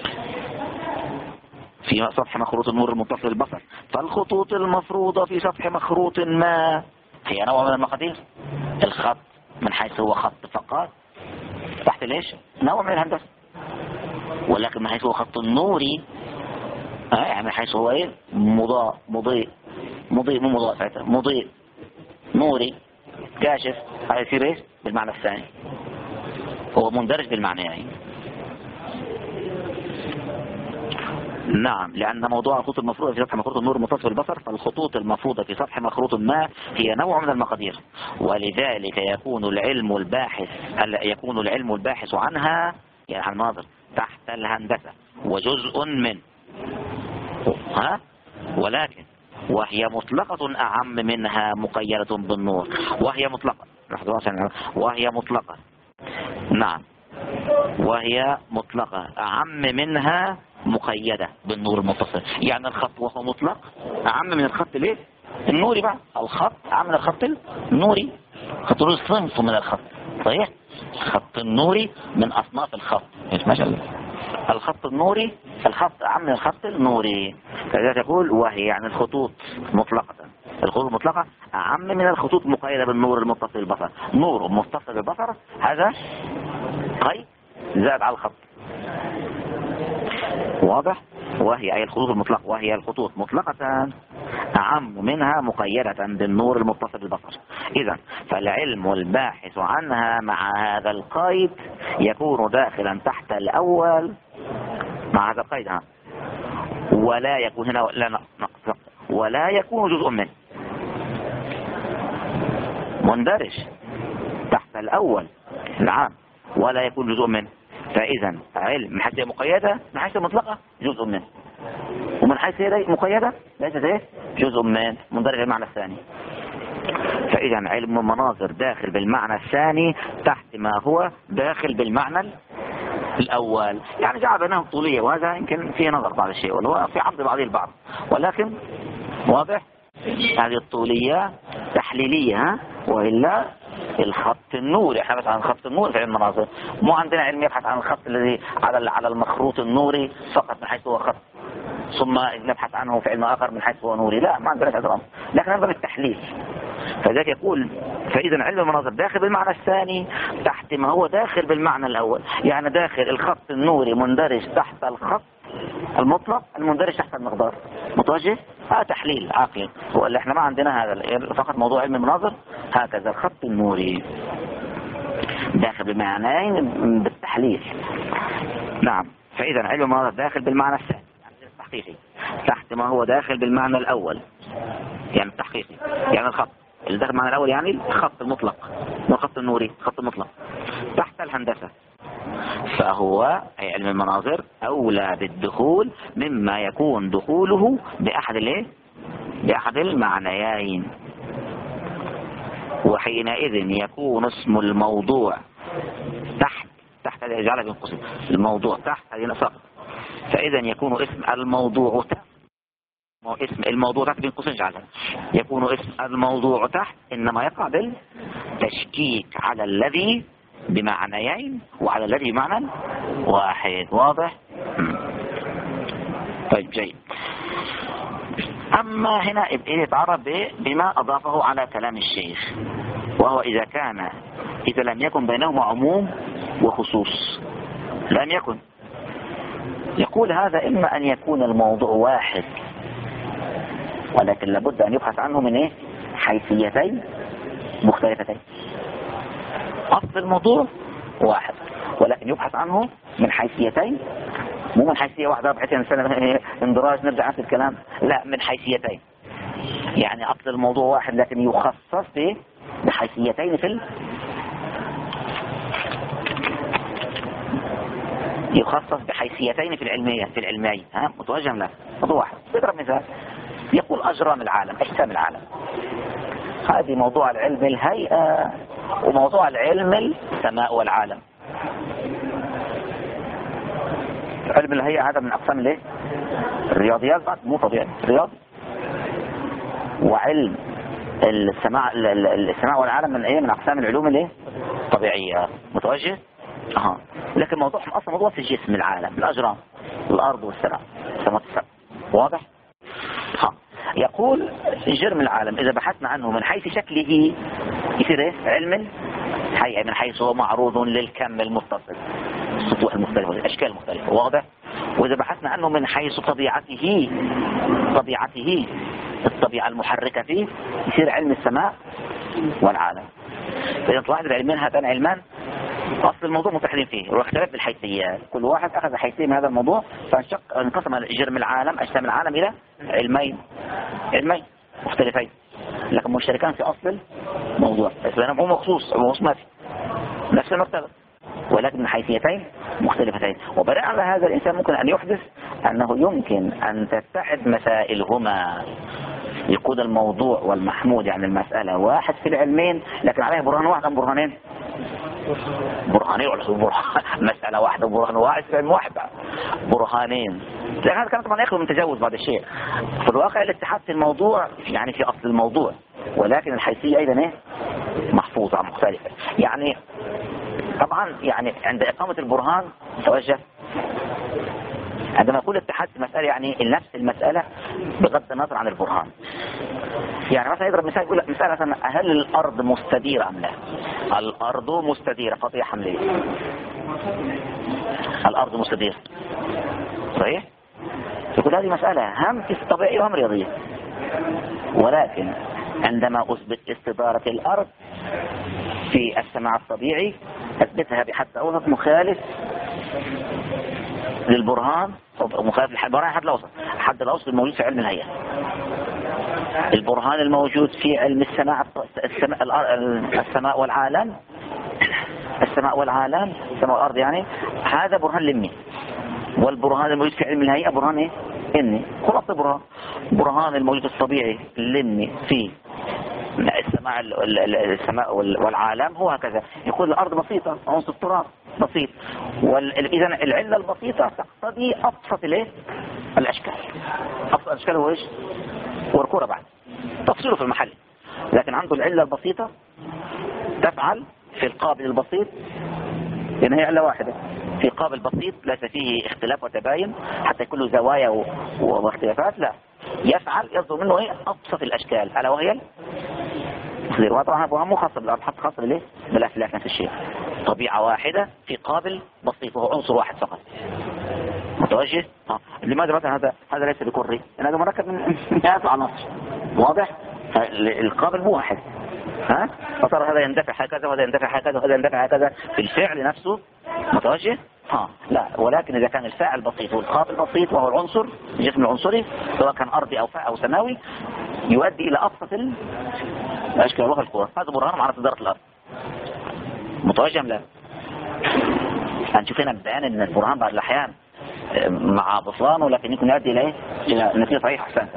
في سطح مخروط النور المتصل بالبصر. فالخطوط المفروضة في سطح مخروط ما هي نوع من المقادير. الخط من حيث هو خط فقط تحت ليش؟ نوع من الهندسة. ولكن من حيث هو خط النوري، يعني من حيث هو ايه؟ مضاء مضيء مضيء مو مضاء ساعتها مضيء نوري كاشف، هذا يصير ايش؟ بالمعنى الثاني، هو مندرج بالمعنى يعني. نعم، لأن موضوع الخطوط المفروضة في سطح مخروط النور المتصل بالبصر، فالخطوط المفروضة في سطح مخروط ما هي نوع من المقادير، ولذلك يكون العلم الباحث يكون العلم الباحث عنها، يعني عن المناظر، تحت الهندسة وجزء من ها ولكن وهي مطلقة أعم منها مقيدة بالنور. وهي مطلقة وهي مطلقة نعم وهي مطلقة أعم منها مقيدة بالنور المتصل. يعني الخط وهو مطلق أعم من الخط ليه؟ النوري بقى. الخط أعم من الخط النوري. خط النوري صنف من الخط، صحيح؟ الخط النوري من أصناف الخط، ماشي. الخط النوري الخط أعم من الخط النوري. فإذا تقول وهي يعني الخطوط مطلقة، الخطوط المطلقة أعم من الخطوط مقيدة بالنور المتصل بالبصر. نور متصل بالبصر هذا قيد زاد على الخط. واضح؟ وهي أي الخطوط المطلقة وهي الخطوط مطلقة أعم منها مقيدة بالنور المتصل بالبصر. إذا فالعلم الباحث عنها مع هذا القيد يكون داخلا تحت الأول مع هذا القيد، ها ولا يكون هنا لا ولا يكون جزء منه، مندرج تحت الأول العام ولا يكون جزء منه. فإذا علم من حيث مقيدة من حيث مطلقة جزء منه، ومن حيث مقيدة ليست ايه؟ جزء من مندرج المعنى الثاني. فإذا علم المناظر داخل بالمعنى الثاني تحت ما هو داخل بالمعنى الأول. يعني جعل بينهم طولية، وهذا يمكن فيه نظر بعض الشيء، وهو في عرض بعض البعض، ولكن واضح هذه الطولية تحليلية، وإلا الخط النوري احنا نبحث عن الخط النوري في علم المناظر. مو عندنا علم يبحث عن الخط الذي على على المخروط النوري فقط من حيث هو خط، ثم نبحث عنه في علم آخر من حيث هو نوري. لا، ما عندنا هذا الأمر، لكن هذا بالتحليل. فذلك يقول فإذا علم المناظر داخل بالمعنى الثاني تحت ما هو داخل بالمعنى الأول. يعني داخل الخط النوري مندرج تحت الخط المطلق المندرج تحت المقدار. متوجه؟ هذا تحليل عقلي، هو اللي احنا ما عندنا هذا فقط موضوع علم المناظر هكذا. الخط النوري داخل بمعنيين بالتحليل. نعم. فإذا علم المناظر داخل بالمعنى الثاني يعني التحقيقي تحت ما هو داخل بالمعنى الأول يعني التحقيقي، يعني الخط اللي داخل بالمعنى الأول يعني الخط المطلق والخط النوري خط المطلق تحت الهندسة. فهو أي علم المناظر أولى بالدخول مما يكون دخوله بأحد الايه بأحد المعنيين. وحينئذ يكون اسم الموضوع تحت تحت اجعلها بين قوسين الموضوع تحت هذه نقطة. فإذا يكون اسم الموضوع تحت اسم الموضوع تحت بين قوسين اجعلها يكون اسم الموضوع تحت إنما يقع بالتشكيك على الذي بمعنيين وعلى الذي بمعنى واحد. واضح؟ طيب جيد. أما هنا يتعرف بما أضافه على كلام الشيخ، وهو إذا كان إذا لم يكن بينهما عموم وخصوص. لم يكن يقول هذا إما أن يكون الموضوع واحد ولكن لابد أن يبحث عنه من إيه؟ حيثيتين مختلفتين. أصل الموضوع واحد ولكن يبحث عنه من حيثيتين، مو من حيثية واحدة بحيث أن اندراج نرجع نفس الكلام، لا من حيثيتين. يعني أصل الموضوع واحد لكن يخصص بحيثيتين في ال... يخصص بحيثيتين في العلمية في العلمية ها متوجه له موضوع واحد. نضرب مثال يقول أجرام العالم أجسام العالم، هذه موضوع العلم الهيئة وموضوع العلم السماء والعالم. علم الهيئة هذا من أقسام الايه الرياضيات بعد مو طبيعي رياضي، وعلم السماء السماء والعالم من ايه من أقسام العلوم الايه طبيعية متوجه. اها لكن موضوعهم اصلا موضوع في الجسم العالم الأجرام الأرض والسماء السماوات السبع. واضح؟ ها يقول جرم العالم إذا بحثنا عنه من حيث شكله يصير ايه علم الهيئة من حيث هو معروض للكم المتصل السطوح المختلفة الأشكال المختلفة. واضح؟ وإذا بحثنا عنه من حيث طبيعته طبيعته الطبيعة المحركة فيه يصير علم السماء والعالم. فإذا تلاحظ العلمين هاتان علمان أصل الموضوع متحدين فيه واختلف بالحيثيات، كل واحد أخذ حيثية من هذا الموضوع فانشق انقسم جرم العالم أجسام العالم إلى علمين علمين مختلفين لكن مشتركان في أصل الموضوع بينهم عموم مخصوص عموم ما في نفس المرتبة ولكن من حيثيتين مختلفتين. وبناء على هذا الإنسان ممكن أن يحدث أنه يمكن أن تتحد مسائلهما يكون الموضوع والمحمود يعني المسألة واحد في العلمين لكن عليه برهان واحد أم برهانين برهانين ولا برهان مسألة واحدة وبرهان واحد في علم واحد برهانين. لكن هذا كان طبعا يخلو من تجاوز بعض الشيء. في الواقع الاتحاد في الموضوع يعني في أصل الموضوع ولكن الحيثية أيضا إيه محفوظة مختلفة. يعني طبعا يعني عند إقامة البرهان توجه عندما يقول اتحاد في مسألة يعني نفس المسألة بغض النظر عن البرهان. يعني مثلا يضرب مثال يقول مسألة مثلا هل الأرض مستديرة أم لا؟ الأرض مستديرة قضية حملية الأرض مستديرة صحيح؟ يقول هذه مسألة هم طبيعية وهم رياضية ولكن عندما أثبت استدارة الأرض في السماع الطبيعي أثبتها بحد أوسط مخالف للبرهان مخالف للبرهان حد الأوسط حد الأوسط الموجود في علم الهيئة. البرهان الموجود في علم السماء السماء, السماء والعالم السماء والعالم السماء والأرض يعني هذا برهان لمي، والبرهان الموجود في علم الهيئة برهان إيه؟ إني خلاص برهان برهان الموجود الطبيعي لمي في السماء السماء والعالم هو هكذا. يقول الأرض بسيطة عنصر التراب بسيط إذا العلة البسيطة تقتضي أبسط الايه الأشكال. أبسط الأشكال هو إيش؟ والكرة بعد تفصيله في المحل لكن عنده العلة البسيطة تفعل في القابل البسيط لأن هي علة واحدة في قابل بسيط ليس فيه اختلاف وتباين حتى يكون له زوايا واختلافات لا يفعل يصدر منه ايه أبسط الأشكال ألا وهي التصدير. وطبعا هذا مو خاص بالأرض حتى خاص بالايه بالأفلاك نفس الشيء طبيعة واحدة في قابل بسيط وهو عنصر واحد فقط متوجه. ها لماذا مثلا هذا هذا ليس بكري لأن هذا مركب من مئات عناصر. واضح؟ القابل مو واحد ها فصار هذا يندفع هكذا وهذا يندفع هكذا وهذا يندفع هكذا في الفعل نفسه متوجه. ها لا، ولكن إذا كان الفاعل بسيط والخاطر بسيط وهو العنصر الجسم العنصري سواء كان أرضي أو فاء أو سماوي يؤدي إلى أبسط الأشكال وهو القوى. هذا برهان على صدارة الأرض متوجه. لا هنشوف هنا بيان ان البرهان بعض الأحيان مع بطلانه لكن يمكن يؤدي إلى إلى نتيجة صحيحة. أحسنت.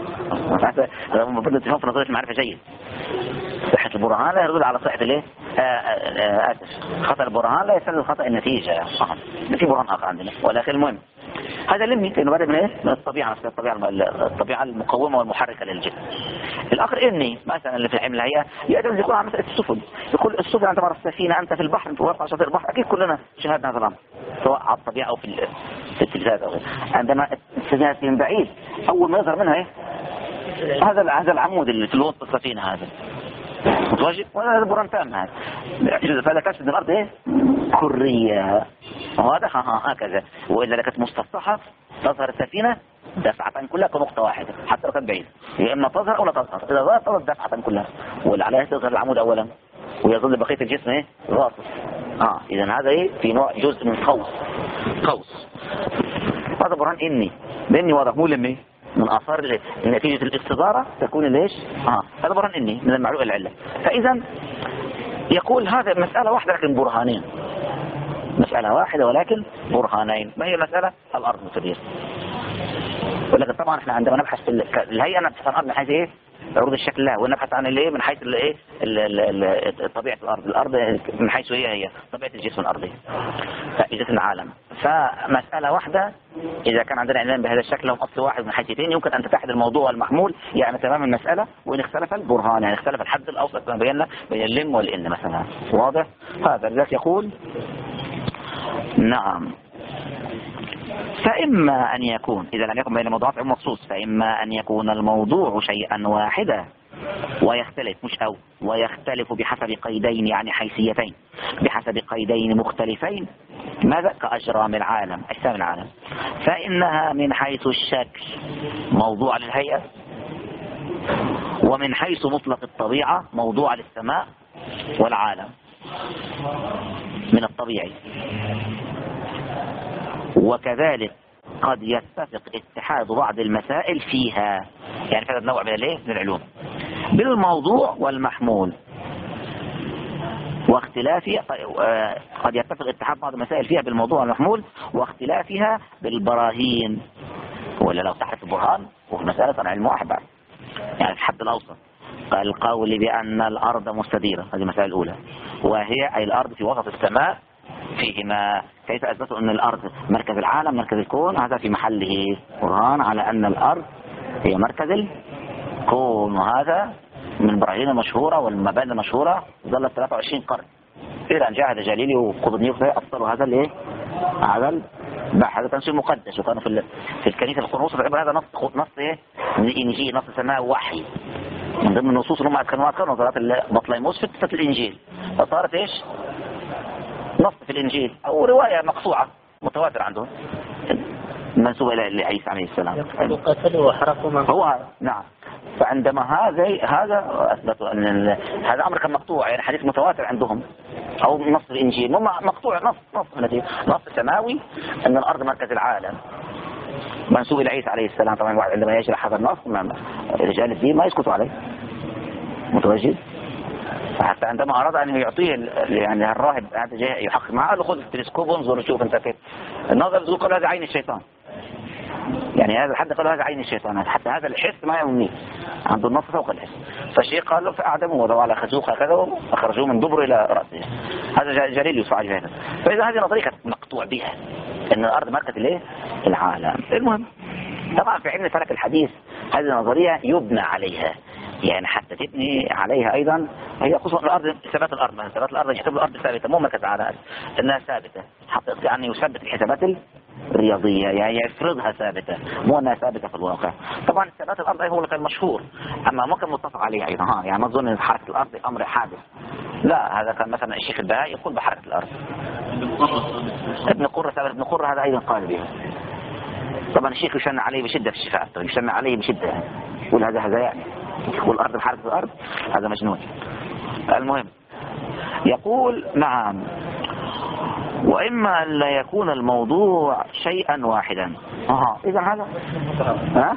المفروض الاتفاق في نظرية المعرفة جيد. صحة البرهان لا يدل على صحة الايه؟ آسف خطأ البرهان لا يسبب خطأ النتيجة. صح. في برهان آخر عندنا ولكن المهم هذا لمي لأنه بدأ من ايه؟ من الطبيعة نفسها، الطبيعة الطبيعة المقومة والمحركة للجسم. الآخر إني مثلا اللي في العلم الهيئة يقدر يقول عن مسألة السفن، يقول السفن أنت مر السفينة أنت في البحر أنت واقف على شاطئ البحر. أكيد كلنا شاهدنا هذا الأمر سواء على الطبيعة أو في في التلفاز أو عندما السفينة من بعيد أول ما يظهر منها إيه؟ هذا هذا العمود اللي في الوسط السفينة هذا متواجد وهذا برهان تام. هذا فهذا كشف من الأرض إيه؟ كرية وهذا ها هكذا. وإذا لكت مستصحة تظهر السفينة دفعة كلها كنقطة واحدة حتى لو كانت بعيد، يا إما تظهر أو لا تظهر. إذا ظهرت تظهر دفعة كلها واللي عليها تظهر العمود أولا ويظل بقية الجسم إيه؟ غاصص. آه إذا هذا إيه؟ في نوع جزء من قوس قوس. هذا برهان إني بإني واضح مو لمي من آثار نتيجة الاستدارة تكون ليش؟ آه هذا برهان إني من المعلومة العلة. فإذا يقول هذا مسألة واحدة لكن برهانين، مسألة واحدة ولكن برهانين. ما هي المسألة؟ الأرض مستدير. ولكن طبعا احنا عندما نبحث في الهيئة نبحث عن الأرض من حيث ايه؟ عروض الشكل لها، ونبحث عن الايه من حيث الايه طبيعة الأرض. الأرض من حيث هي هي طبيعة الجسم الأرضي جسم العالم. فمسألة واحدة إذا كان عندنا علم بهذا الشكل لهم أصل واحد من حيثين يمكن أن تتحد الموضوع المحمول يعني تمام المسألة، وإن اختلف البرهان يعني اختلف الحد الأوسط ما بيننا بين اللم والإن مثلا. واضح؟ هذا الذات يقول نعم. فإما أن يكون إذا لم يكن بين موضوعات عموم مخصوص فإما أن يكون الموضوع شيئا واحدا ويختلف مش أو ويختلف بحسب قيدين يعني حيثيتين بحسب قيدين مختلفين. ماذا؟ كأجرام العالم أجسام العالم فإنها من حيث الشكل موضوع للهيئة، ومن حيث مطلق الطبيعة موضوع للسماء والعالم من الطبيعي. وكذلك قد يتفق اتحاد بعض المسائل فيها يعني في هذا النوع من الايه من العلوم بالموضوع والمحمول واختلافها. قد يتفق اتحاد بعض المسائل فيها بالموضوع والمحمول واختلافها بالبراهين. ولا لو تحت البرهان وفي مسألة عن علم واحد بعد يعني الحد الأوسط كالقول بأن الأرض مستديرة. هذه المسألة الأولى وهي أي الأرض في وسط السماء فيهما. كيف أثبتوا أن الأرض مركز العالم مركز الكون؟ هذا في محله برهان على أن الأرض هي مركز الكون، وهذا من البراهين المشهورة والمباني المشهورة ظلت ثلاثة وعشرين قرن إلى أن جاء هذا جاليلي وقطنيوس أبطلوا هذا الإيه هذا البحث. هذا تنسيب مقدس وكانوا في في الكنيسة القرنوس تعتبر هذا نص نص إيه من الإنجيل نص سماء وحي من ضمن النصوص اللي هم كانوا كانوا نظرات بطليموس في الإنجيل فصارت إيش نص في الإنجيل أو رواية مقطوعة متواتر عندهم منسوبة إلى عيسى عليه السلام. قتلوا وحرقوا من هو نعم. فعندما هذا هذا أثبتوا أن هذا أمر كان مقطوع يعني حديث متواتر عندهم أو نص الإنجيل مو مقطوع نص نص نص سماوي أن الأرض مركز العالم منسوب إلى عيسى عليه السلام. طبعا عندما يشرح هذا النص رجال الدين ما يسكتوا عليه متواجد. حتى عندما أراد أن يعطيه يعني الراهب هذا جاي يحقق معه قال له خذ التلسكوب وانظر شوف أنت كيف النظر ذو قال هذا عين الشيطان يعني هذا الحد قال هذا عين الشيطان حتى هذا الحس ما يمنيه عنده النص فوق الحس. فالشيء قال له فأعدموا وضعوا على خازوق هكذا وأخرجوه من دبر إلى رأسه. هذا جليل يصعد هذا. فإذا هذه نظرية مقطوع بها أن الأرض مركز الايه العالم. المهم طبعا في علم فلك الحديث هذه النظرية يبنى عليها يعني حتى تبني عليها أيضا هي خصوصا الأرض ثبات الأرض مثلا ثبات الأرض يحسب الأرض ثابتة مو مركز على أنها ثابتة حتى يعني يثبت الحسابات الرياضية يعني يفرضها ثابتة مو أنها ثابتة في الواقع. طبعا ثبات الأرض هو اللي كان مشهور أما ما كان متفق عليه أيضا ها يعني ما تظن أن حركة الأرض أمر حادث لا. هذا كان مثلا الشيخ البهائي يقول بحركة الأرض ابن قرة ثابت ابن قرة هذا أيضا قال به. طبعا الشيخ يشنع عليه بشدة في الشفاء يشنع عليه بشدة يعني يقول هذا هذا يعني والأرض بحركة الأرض، هذا مجنون. المهم يقول نعم، وإما أن لا يكون الموضوع شيئا واحدا. اه إذا هذا ها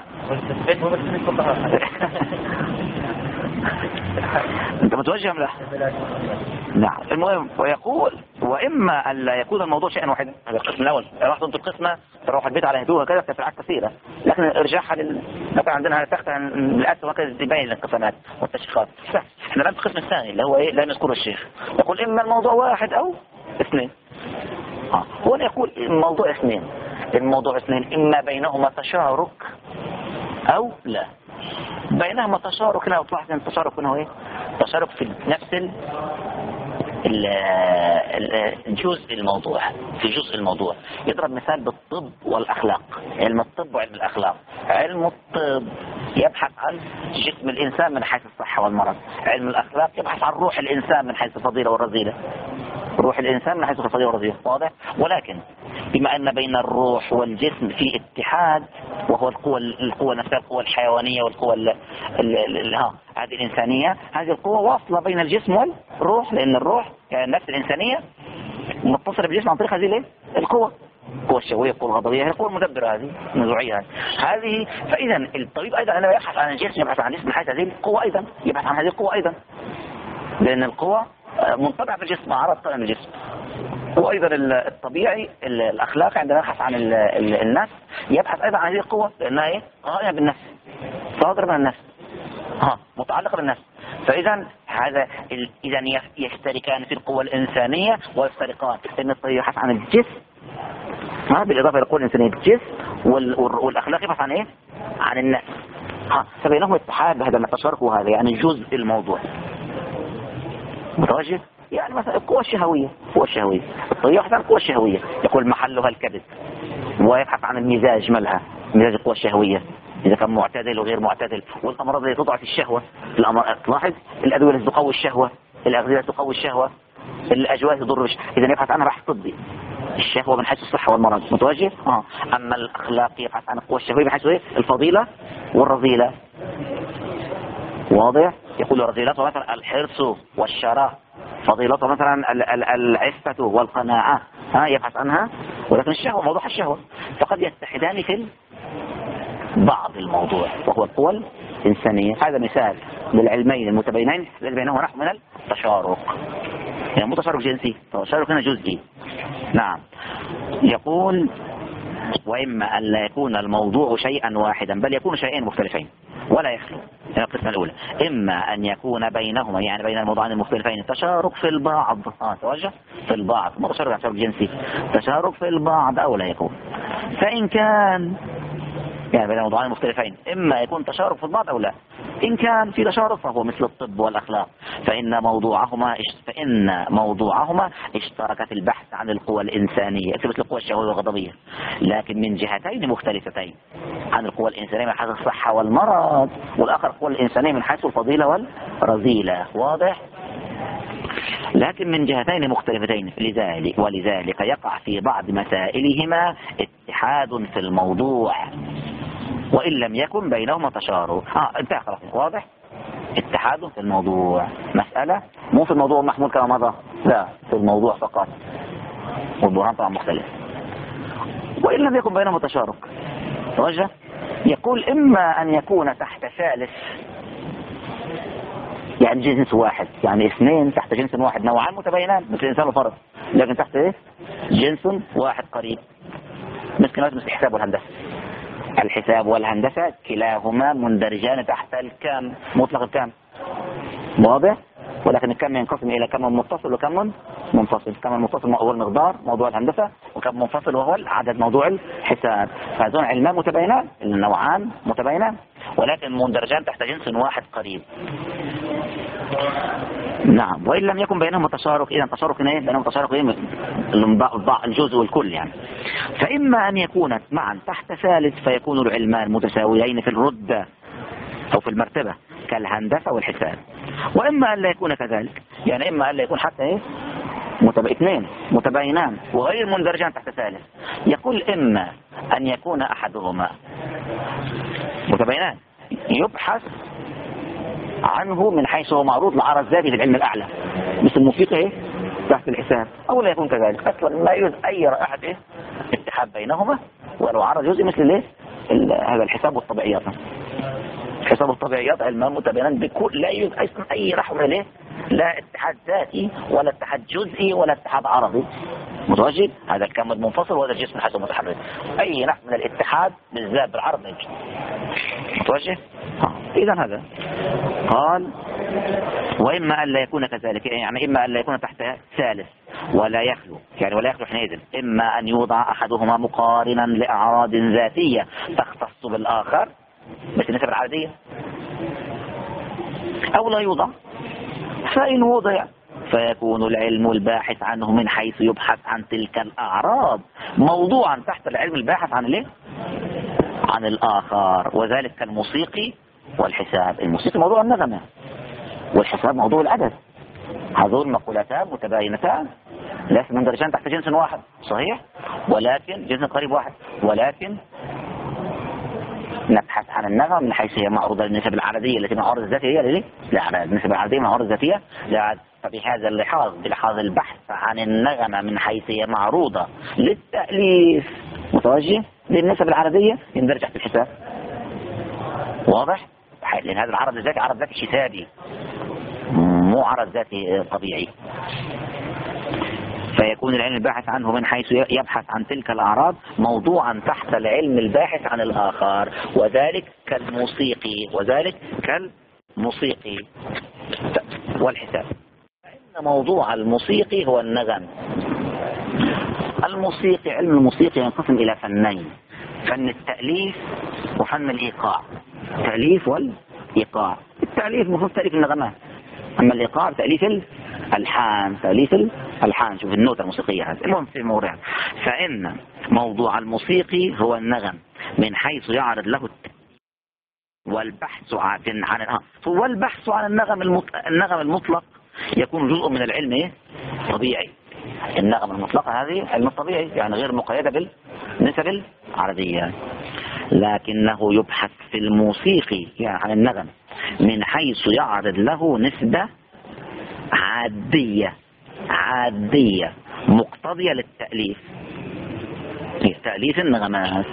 أنت متوجه له. نعم المهم، ويقول وإما أن لا يكون الموضوع شيئا واحدا. هذا القسم الأول. رحت أنت القسمة تروح البيت على هدوء كذا تفرعات كثيرة، لكن ارجعها لل مثلا عندنا تحت الأسر وكذا يبين القسمات والتشخيصات. احنا الآن في القسم الثاني اللي هو إيه لا نذكره الشيخ، يقول إما الموضوع واحد أو اثنين. آه. هو يقول الموضوع اثنين، الموضوع اثنين إما بينهما تشارك أو لا. بينهما تشارك، لا تلاحظ أن التشارك هنا هو إيه؟ تشارك في نفس ال الجزء الموضوع، في جزء الموضوع. يضرب مثال بالطب والأخلاق، علم الطب وعلم الأخلاق. علم الطب يبحث عن جسم الإنسان من حيث الصحة والمرض، علم الأخلاق يبحث عن روح الإنسان من حيث الفضيلة والرذيلة، روح الإنسان من حيث الفضيلة والرذيلة. واضح؟ ولكن بما أن بين الروح والجسم في اتحاد، وهو القوة القوة نفسها، القوة الحيوانية والقوة ال ال ال ها هذه الإنسانية، هذه القوة واصلة بين الجسم والروح، لأن الروح يعني النفس الإنسانية متصلة بالجسم عن طريق هذه القوة، القوة الشهوية، القوة الغضبية، هي القوة المدبرة هذه النزوعية هذه. فإذا الطبيب أيضا أنا يبحث عن الجسم، يبحث عن الجسم من حيث هذه القوة أيضا، يبحث عن هذه القوة أيضا، لأن القوة منطبعة في الجسم، أعراض طبعا الجسم. وأيضا الطبيعي الأخلاقي عندما يبحث عن النفس يبحث أيضا عن هذه القوة، لأنها إيه؟ قائمة بالنفس، صادرة من النفس، ها متعلقة بالنفس. فإذا هذا إذا يشتركان في القوة الإنسانية ويفترقان، لأن الطبيعي يبحث عن الجسم، ها بالإضافة إلى القوة الإنسانية الجسم، والأخلاق يبحث عن إيه؟ عن النفس. ها فبينهم اتحاد بهذا التشارك، وهذا يعني جزء الموضوع متوجه. يعني مثلا القوة الشهوية، القوة الشهوية الطبيعي يبحث عن القوة الشهوية، يقول محلها الكبد، ويبحث عن المزاج مالها، مزاج القوة الشهوية إذا كان معتدل وغير معتدل، والأمراض التي تضعف الشهوة، تلاحظ الأدوية التي تقوي الشهوة، الأغذية التي تقوي الشهوة، الأجواء تضر الشهوة. إذا يبحث عنها بحث طبي، الشهوة من حيث الصحة والمرض متوجه. آه. أما الأخلاق يبحث عن القوة الشهوية من حيث إيه؟ الفضيلة والرذيلة. واضح؟ يقول رذيلته مثلا الحرص والشراء، فضيلته مثلا العفة والقناعة، ها يبحث عنها. ولكن الشهوة موضوع الشهوة، فقد يتحدان في بعض الموضوع وهو القوى الإنسانية. هذا مثال للعلمين المتباينين الذي بينهما نحو من التشارك، يعني مو تشارك جنسي، تشارك هنا جزئي. نعم. يقول وإما أن لا يكون الموضوع شيئا واحدا، بل يكون شيئين مختلفين ولا يخلو. هذه القسمة الأولى. إما أن يكون بينهما، يعني بين الموضوعين المختلفين، تشارك في البعض، آه توجه في البعض، مو تشارك تشارك جنسي، تشارك في البعض أو لا يكون. فإن كان يعني بين الموضوعين المختلفين إما يكون تشارك في البعض أو لا. إن كان في تشارك فهو مثل الطب والأخلاق، فإن موضوعهما فإن موضوعهما اشترك في البحث عن القوى الإنسانية مثل القوى الشهوية والغضبية، لكن من جهتين مختلفتين، عن القوى الإنسانية من حيث الصحة والمرض، والآخر القوى الإنسانية من حيث الفضيلة والرذيلة. واضح؟ لكن من جهتين مختلفتين، لذلك ولذلك يقع في بعض مسائلهما اتحاد في الموضوع وإن لم يكن بينهما تشارك. اه انتهى خلاص. واضح؟ اتحاد في الموضوع، مسألة مو في الموضوع محمول كما مضى، لا في الموضوع فقط، والبرهان طبعا مختلف. وإن لم يكن بينهما تشارك توجه. يقول إما أن يكون تحت ثالث، يعني جنس واحد، يعني اثنين تحت جنس واحد، نوعان متباينان مثل الإنسان والفرد، لكن تحت ايه؟ جنس واحد قريب، مثل كلمات مثل الحساب والهندسة. الحساب والهندسة كلاهما مندرجان تحت الكم، مطلق الكم. واضح؟ ولكن الكم ينقسم إلى كم متصل وكم منفصل. كم متصل هو المقدار موضوع الهندسة، وكم منفصل وهو العدد موضوع الحساب. فهذون علمان متباينان، النوعان متباينان، ولكن مندرجان تحت جنس واحد قريب. نعم. وإن لم يكن بينهم تشارك، إذا تشارك إيه؟ بينهم تشارك إيه؟ الجزء والكل يعني. فإما أن يكون معا تحت ثالث فيكون العلمان متساويين في الردة أو في المرتبة كالهندسة والحساب، وإما أن لا يكون كذلك، يعني إما أن لا يكون حتى إيه؟ متب... اثنين متباينان وغير مندرجان تحت ثالث. يقول إما أن يكون أحدهما متباينان، يبحث عنه من حيث هو معروض لعرض ذاتي في العلم الأعلى، مثل الموسيقى إيه؟ تحت الحساب، أو لا يكون كذلك أصلا ما يوجد أي رائحة إيه؟ اتحاد بينهما ولو عرض جزء مثل ليه؟ هذا الحساب والطبيعيات. الحساب والطبيعيات علمان متباينان بكل، لا يوجد أصلا أي رحمة ليه؟ لا اتحاد ذاتي ولا اتحاد جزئي ولا اتحاد عرضي متواجد. هذا الكم منفصل وهذا الجسم الحسي متحرك. أي نوع من الاتحاد بالذات بالعرض نجي متواجد. إذا هذا قال وإما أن لا يكون كذلك، يعني إما أن لا يكون تحت ثالث ولا يخلو، يعني ولا يخلو حينئذ إما أن يوضع أحدهما مقارنا لأعراض ذاتية تختص بالآخر مثل النسب العادية، أو لا يوضع. فإن وضع فيكون العلم الباحث عنه من حيث يبحث عن تلك الأعراض موضوعا تحت العلم الباحث عن الايه؟ عن الآخر، وذلك كالموسيقي والحساب. الموسيقى موضوع النغمة والحساب موضوع العدد، هذول مقولتان متباينتان ليس مندرجان تحت جنس واحد صحيح، ولكن جنس قريب واحد، ولكن نبحث عن النغمة من حيث هي معروضة للنسب العددية التي معارض الذاتية ليه؟ لا، النسب العددية معارضة الذاتية لا. فبهذا اللحاظ بلحاظ البحث عن النغمة من حيث هي معروضة للتأليف متوجه للنسب العددية يندرج تحت الحساب. واضح؟ لأن هذا العرض الذاتي عرض ذاتي حسابي مو عرض ذاتي طبيعي. فيكون العلم الباحث عنه من حيث يبحث عن تلك الأعراض موضوعا تحت العلم الباحث عن الآخر، وذلك كالموسيقي وذلك كالموسيقي والحساب. فإن موضوع الموسيقي هو النغم. الموسيقي علم الموسيقى ينقسم إلى فنين، فن التأليف وفن الإيقاع. التأليف والإيقاع، التأليف المفروض تأليف النغمات، أما الإيقاع تأليف الألحان، تأليف الألحان. شوف النوتة الموسيقية هذا المهم في موضوع. فإن موضوع الموسيقي هو النغم من حيث يعرض له الت... والبحث عن عن آه. والبحث عن النغم المط... النغم المطلق يكون جزء من العلم إيه؟ طبيعي. النغم المطلقة هذه علم الطبيعي، يعني غير مقيدة بالنسب العرضية، لكنه يبحث في الموسيقي يعني عن النغم من حيث يعرض له نسبة عادية عادية مقتضية للتأليف، تأليف النغمات.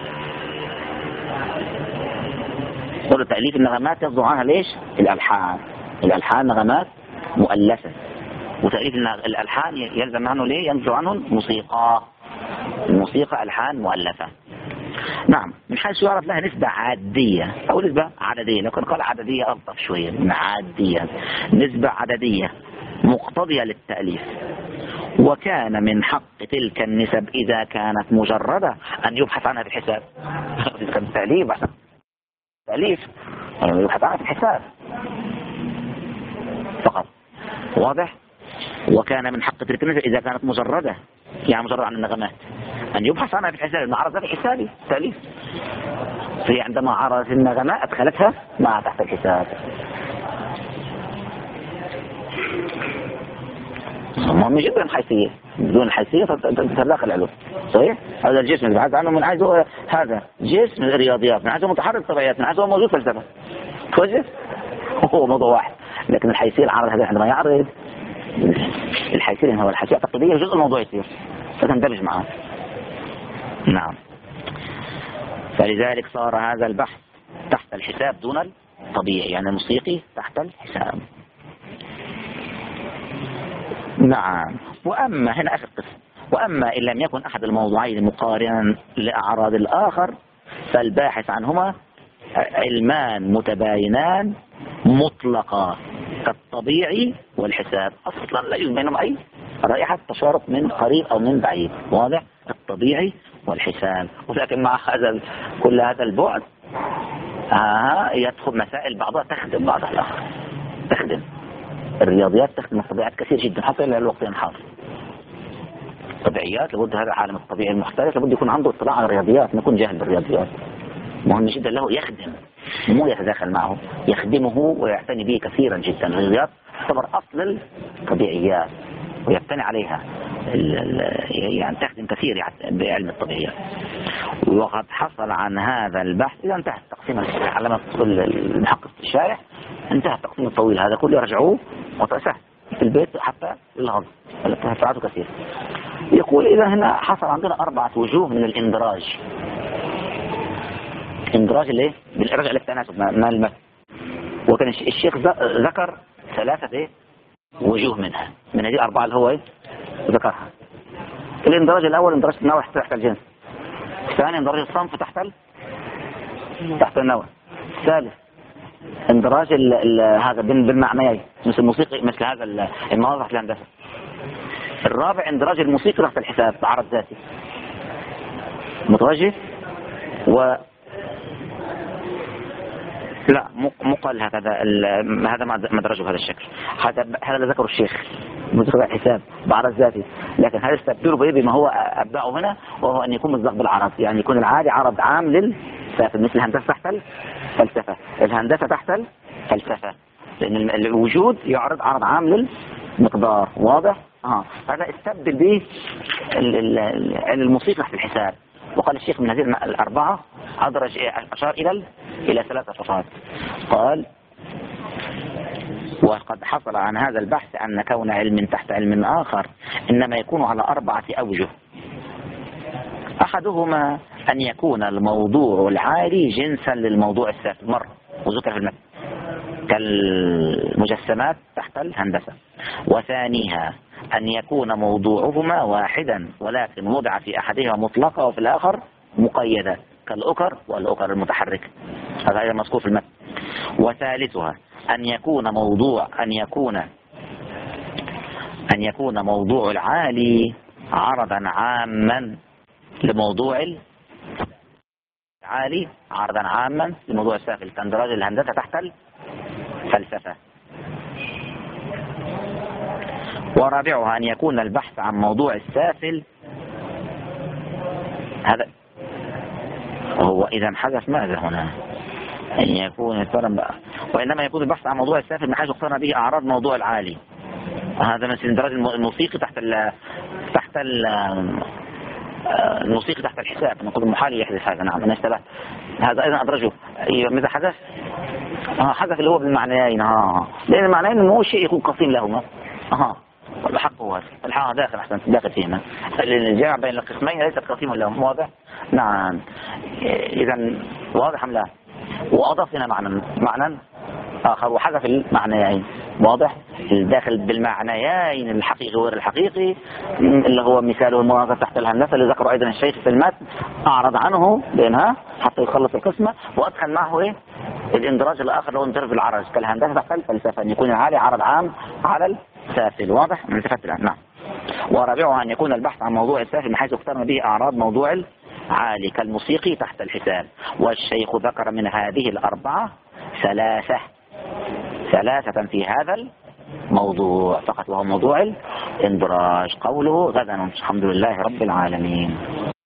قولوا تأليف النغمات يصدر عنها ليش؟ الألحان. الألحان نغمات مؤلفة، وتأليف الألحان يلزم عنه ليه؟ ينزل عنه الموسيقى. الموسيقى ألحان مؤلفة. نعم، من حيث يعرف لها نسبة عادية أو نسبة عددية، لكن قال عددية ألطف شوية من عادية، نسبة عددية مقتضية للتأليف. وكان من حق تلك النسب إذا كانت مجردة أن يبحث عنها في الحساب. إذا كان تأليف عشان تأليف يبحث عنها في الحساب فقط. واضح؟ وكان من حق تلك النسب إذا كانت مجردة، يعني مجرد عن النغمات، أن يبحث عنها في الحساب. لأن عرض ذات حسابي تأليف، فهي عندما عرضت النغمات أدخلتها مع تحت الحساب. مهم جدا الحيثية، بدون حيثية تتداخل العلوم صحيح. هذا الجسم اللي بحث عنه من عايزه هذا جسم الرياضيات، من عايزه متحرك طبيعيات، من عايزه موجود فلسفة كويس، هو موضوع واحد. لكن الحيثية العرض هذا عندما يعرض الحيثية هو الحيثية التقليدية جزء الموضوع يصير فتندرج معه. نعم، فلذلك صار هذا البحث تحت الحساب دون الطبيعي، يعني الموسيقي تحت الحساب. نعم. وأما هنا آخر قسم، وأما إن لم يكن أحد الموضوعين مقارنا لأعراض الآخر فالباحث عنهما علمان متباينان مطلقا كالطبيعي والحساب، أصلا لا يوجد بينهم أي رائحة تشارك من قريب أو من بعيد. واضح؟ الطبيعي والحساب. ولكن مع هذا كل هذا البعد آه يدخل مسائل بعضها تخدم بعضها الآخر. تخدم الرياضيات تخدم الطبيعات كثير جدا حتى إلى الوقت الحاضر. طبيعيات لابد هذا العالم الطبيعي المختلف لابد يكون عنده اطلاع على الرياضيات، ما يكون جاهل بالرياضيات. مهم جدا له يخدم مو يتداخل معه، يخدمه ويعتني به كثيرا جدا. الرياضيات تعتبر أصل الطبيعيات ويبتني عليها، يعني تخدم كثير بعلم الطبيعيات. وقد حصل عن هذا البحث إذا انتهت تقسيم علامة المحقق الشارح انتهى التقسيم الطويل هذا كله، يرجعوه وتسهل في البيت حتى للهضم، فاعته كثير. يقول إذا هنا حصل عندنا أربعة وجوه من الاندراج. اندراج اللي بالإرجاع للتناسب من المثل، وكان الشيخ ذكر ثلاثة ايه وجوه منها، من هذه الأربعة اللي هو ايه ذكرها. الاندراج الأول اندراج النوع تحت الجنس، الثاني اندراج الصنف تحت ال... تحت النوع، الثالث اندراج ال... ال... هذا بالمعنيين مثل الموسيقى مثل هذا المواضع تحت الهندسة. الرابع اندراج الموسيقى تحت الحساب بعرض ذاتي متوجه، و لا مقل هكذا هذا مدرجه بهذا الشكل. هذا هذا اللي ذكره الشيخ موسيقى الحساب بعرض ذاتي، لكن هذا استبدله بما هو أبدعه هنا، وهو أن يكون مصداق بالعرض، يعني يكون العادي عرض عام للفلسفة، مثل الهندسة تحت الفلسفة، الهندسة تحت الفلسفة، لأن الوجود يعرض عرض عام للمقدار. واضح؟ اه هذا استبدل به الموسيقى تحت الحساب. وقال الشيخ من هذه الأربعة أدرج أشار إلى إلى ثلاثة صفات. قال: وقد حصل عن هذا البحث أن كون علم تحت علم آخر إنما يكون على أربعة أوجه. أحدهما أن يكون الموضوع العالي جنسا للموضوع السافل، مرة وذكر في المثل كالمجسمات تحت الهندسة. وثانيها أن يكون موضوعهما واحدا ولكن وضع في أحدهما مطلقة وفي الآخر مقيدة كالأكر والأكر المتحرك، هذا أيضا مذكور في المثل. وثالثها أن يكون موضوع أن يكون أن يكون موضوع العالي عرضا عاما لموضوع العالي عرضا عاما لموضوع السافل كاندراج الهندسة تحت الفلسفة. ورابعها أن يكون البحث عن موضوع السافل هذا هو إذا حدث ماذا هنا أن يكون وإنما يكون البحث عن موضوع السافل من حيث اقترن به أعراض موضوع العالي. هذا مثل اندراج الموسيقى تحت ال تحت ال الموسيقى تحت الحساب، نقول المحال يحدث هذا. نعم أنا اشتبهت، هذا أيضا أدرجه ماذا حدث؟ آه حدث اللي هو بالمعنيين، اه لأن المعنيين مو شيء يكون قسيم لهما. اه والحق هو الحق داخل أحسن داخل فيهما، الجمع بين القسمين ليس قسيم لهم. واضح؟ نعم. إذا واضح أم لا؟ وأضاف لنا معنى معنى آخر وحذف المعنيين. واضح؟ الداخل بالمعنيين الحقيقي غير الحقيقي اللي هو مثاله المواقع تحت الهندسة اللي ذكره أيضا الشيخ في المتن، أعرض عنه بينها حتى يخلص القسمة، وأدخل معه إيه؟ الاندراج الآخر اللي هو اندراج بالعرض كالهندسة تحت الفلسفة، أن يكون العالي عرض عام على السافل. واضح؟ من التفت الآن. نعم. ورابعها أن يكون البحث عن موضوع السافل من حيث اقترن به أعراض موضوع العالي كالموسيقي تحت الحساب. والشيخ ذكر من هذه الأربعة ثلاثة ثلاثة في هذا الموضوع فقط، وهو موضوع الاندراج. قوله: غدا الحمد لله رب العالمين.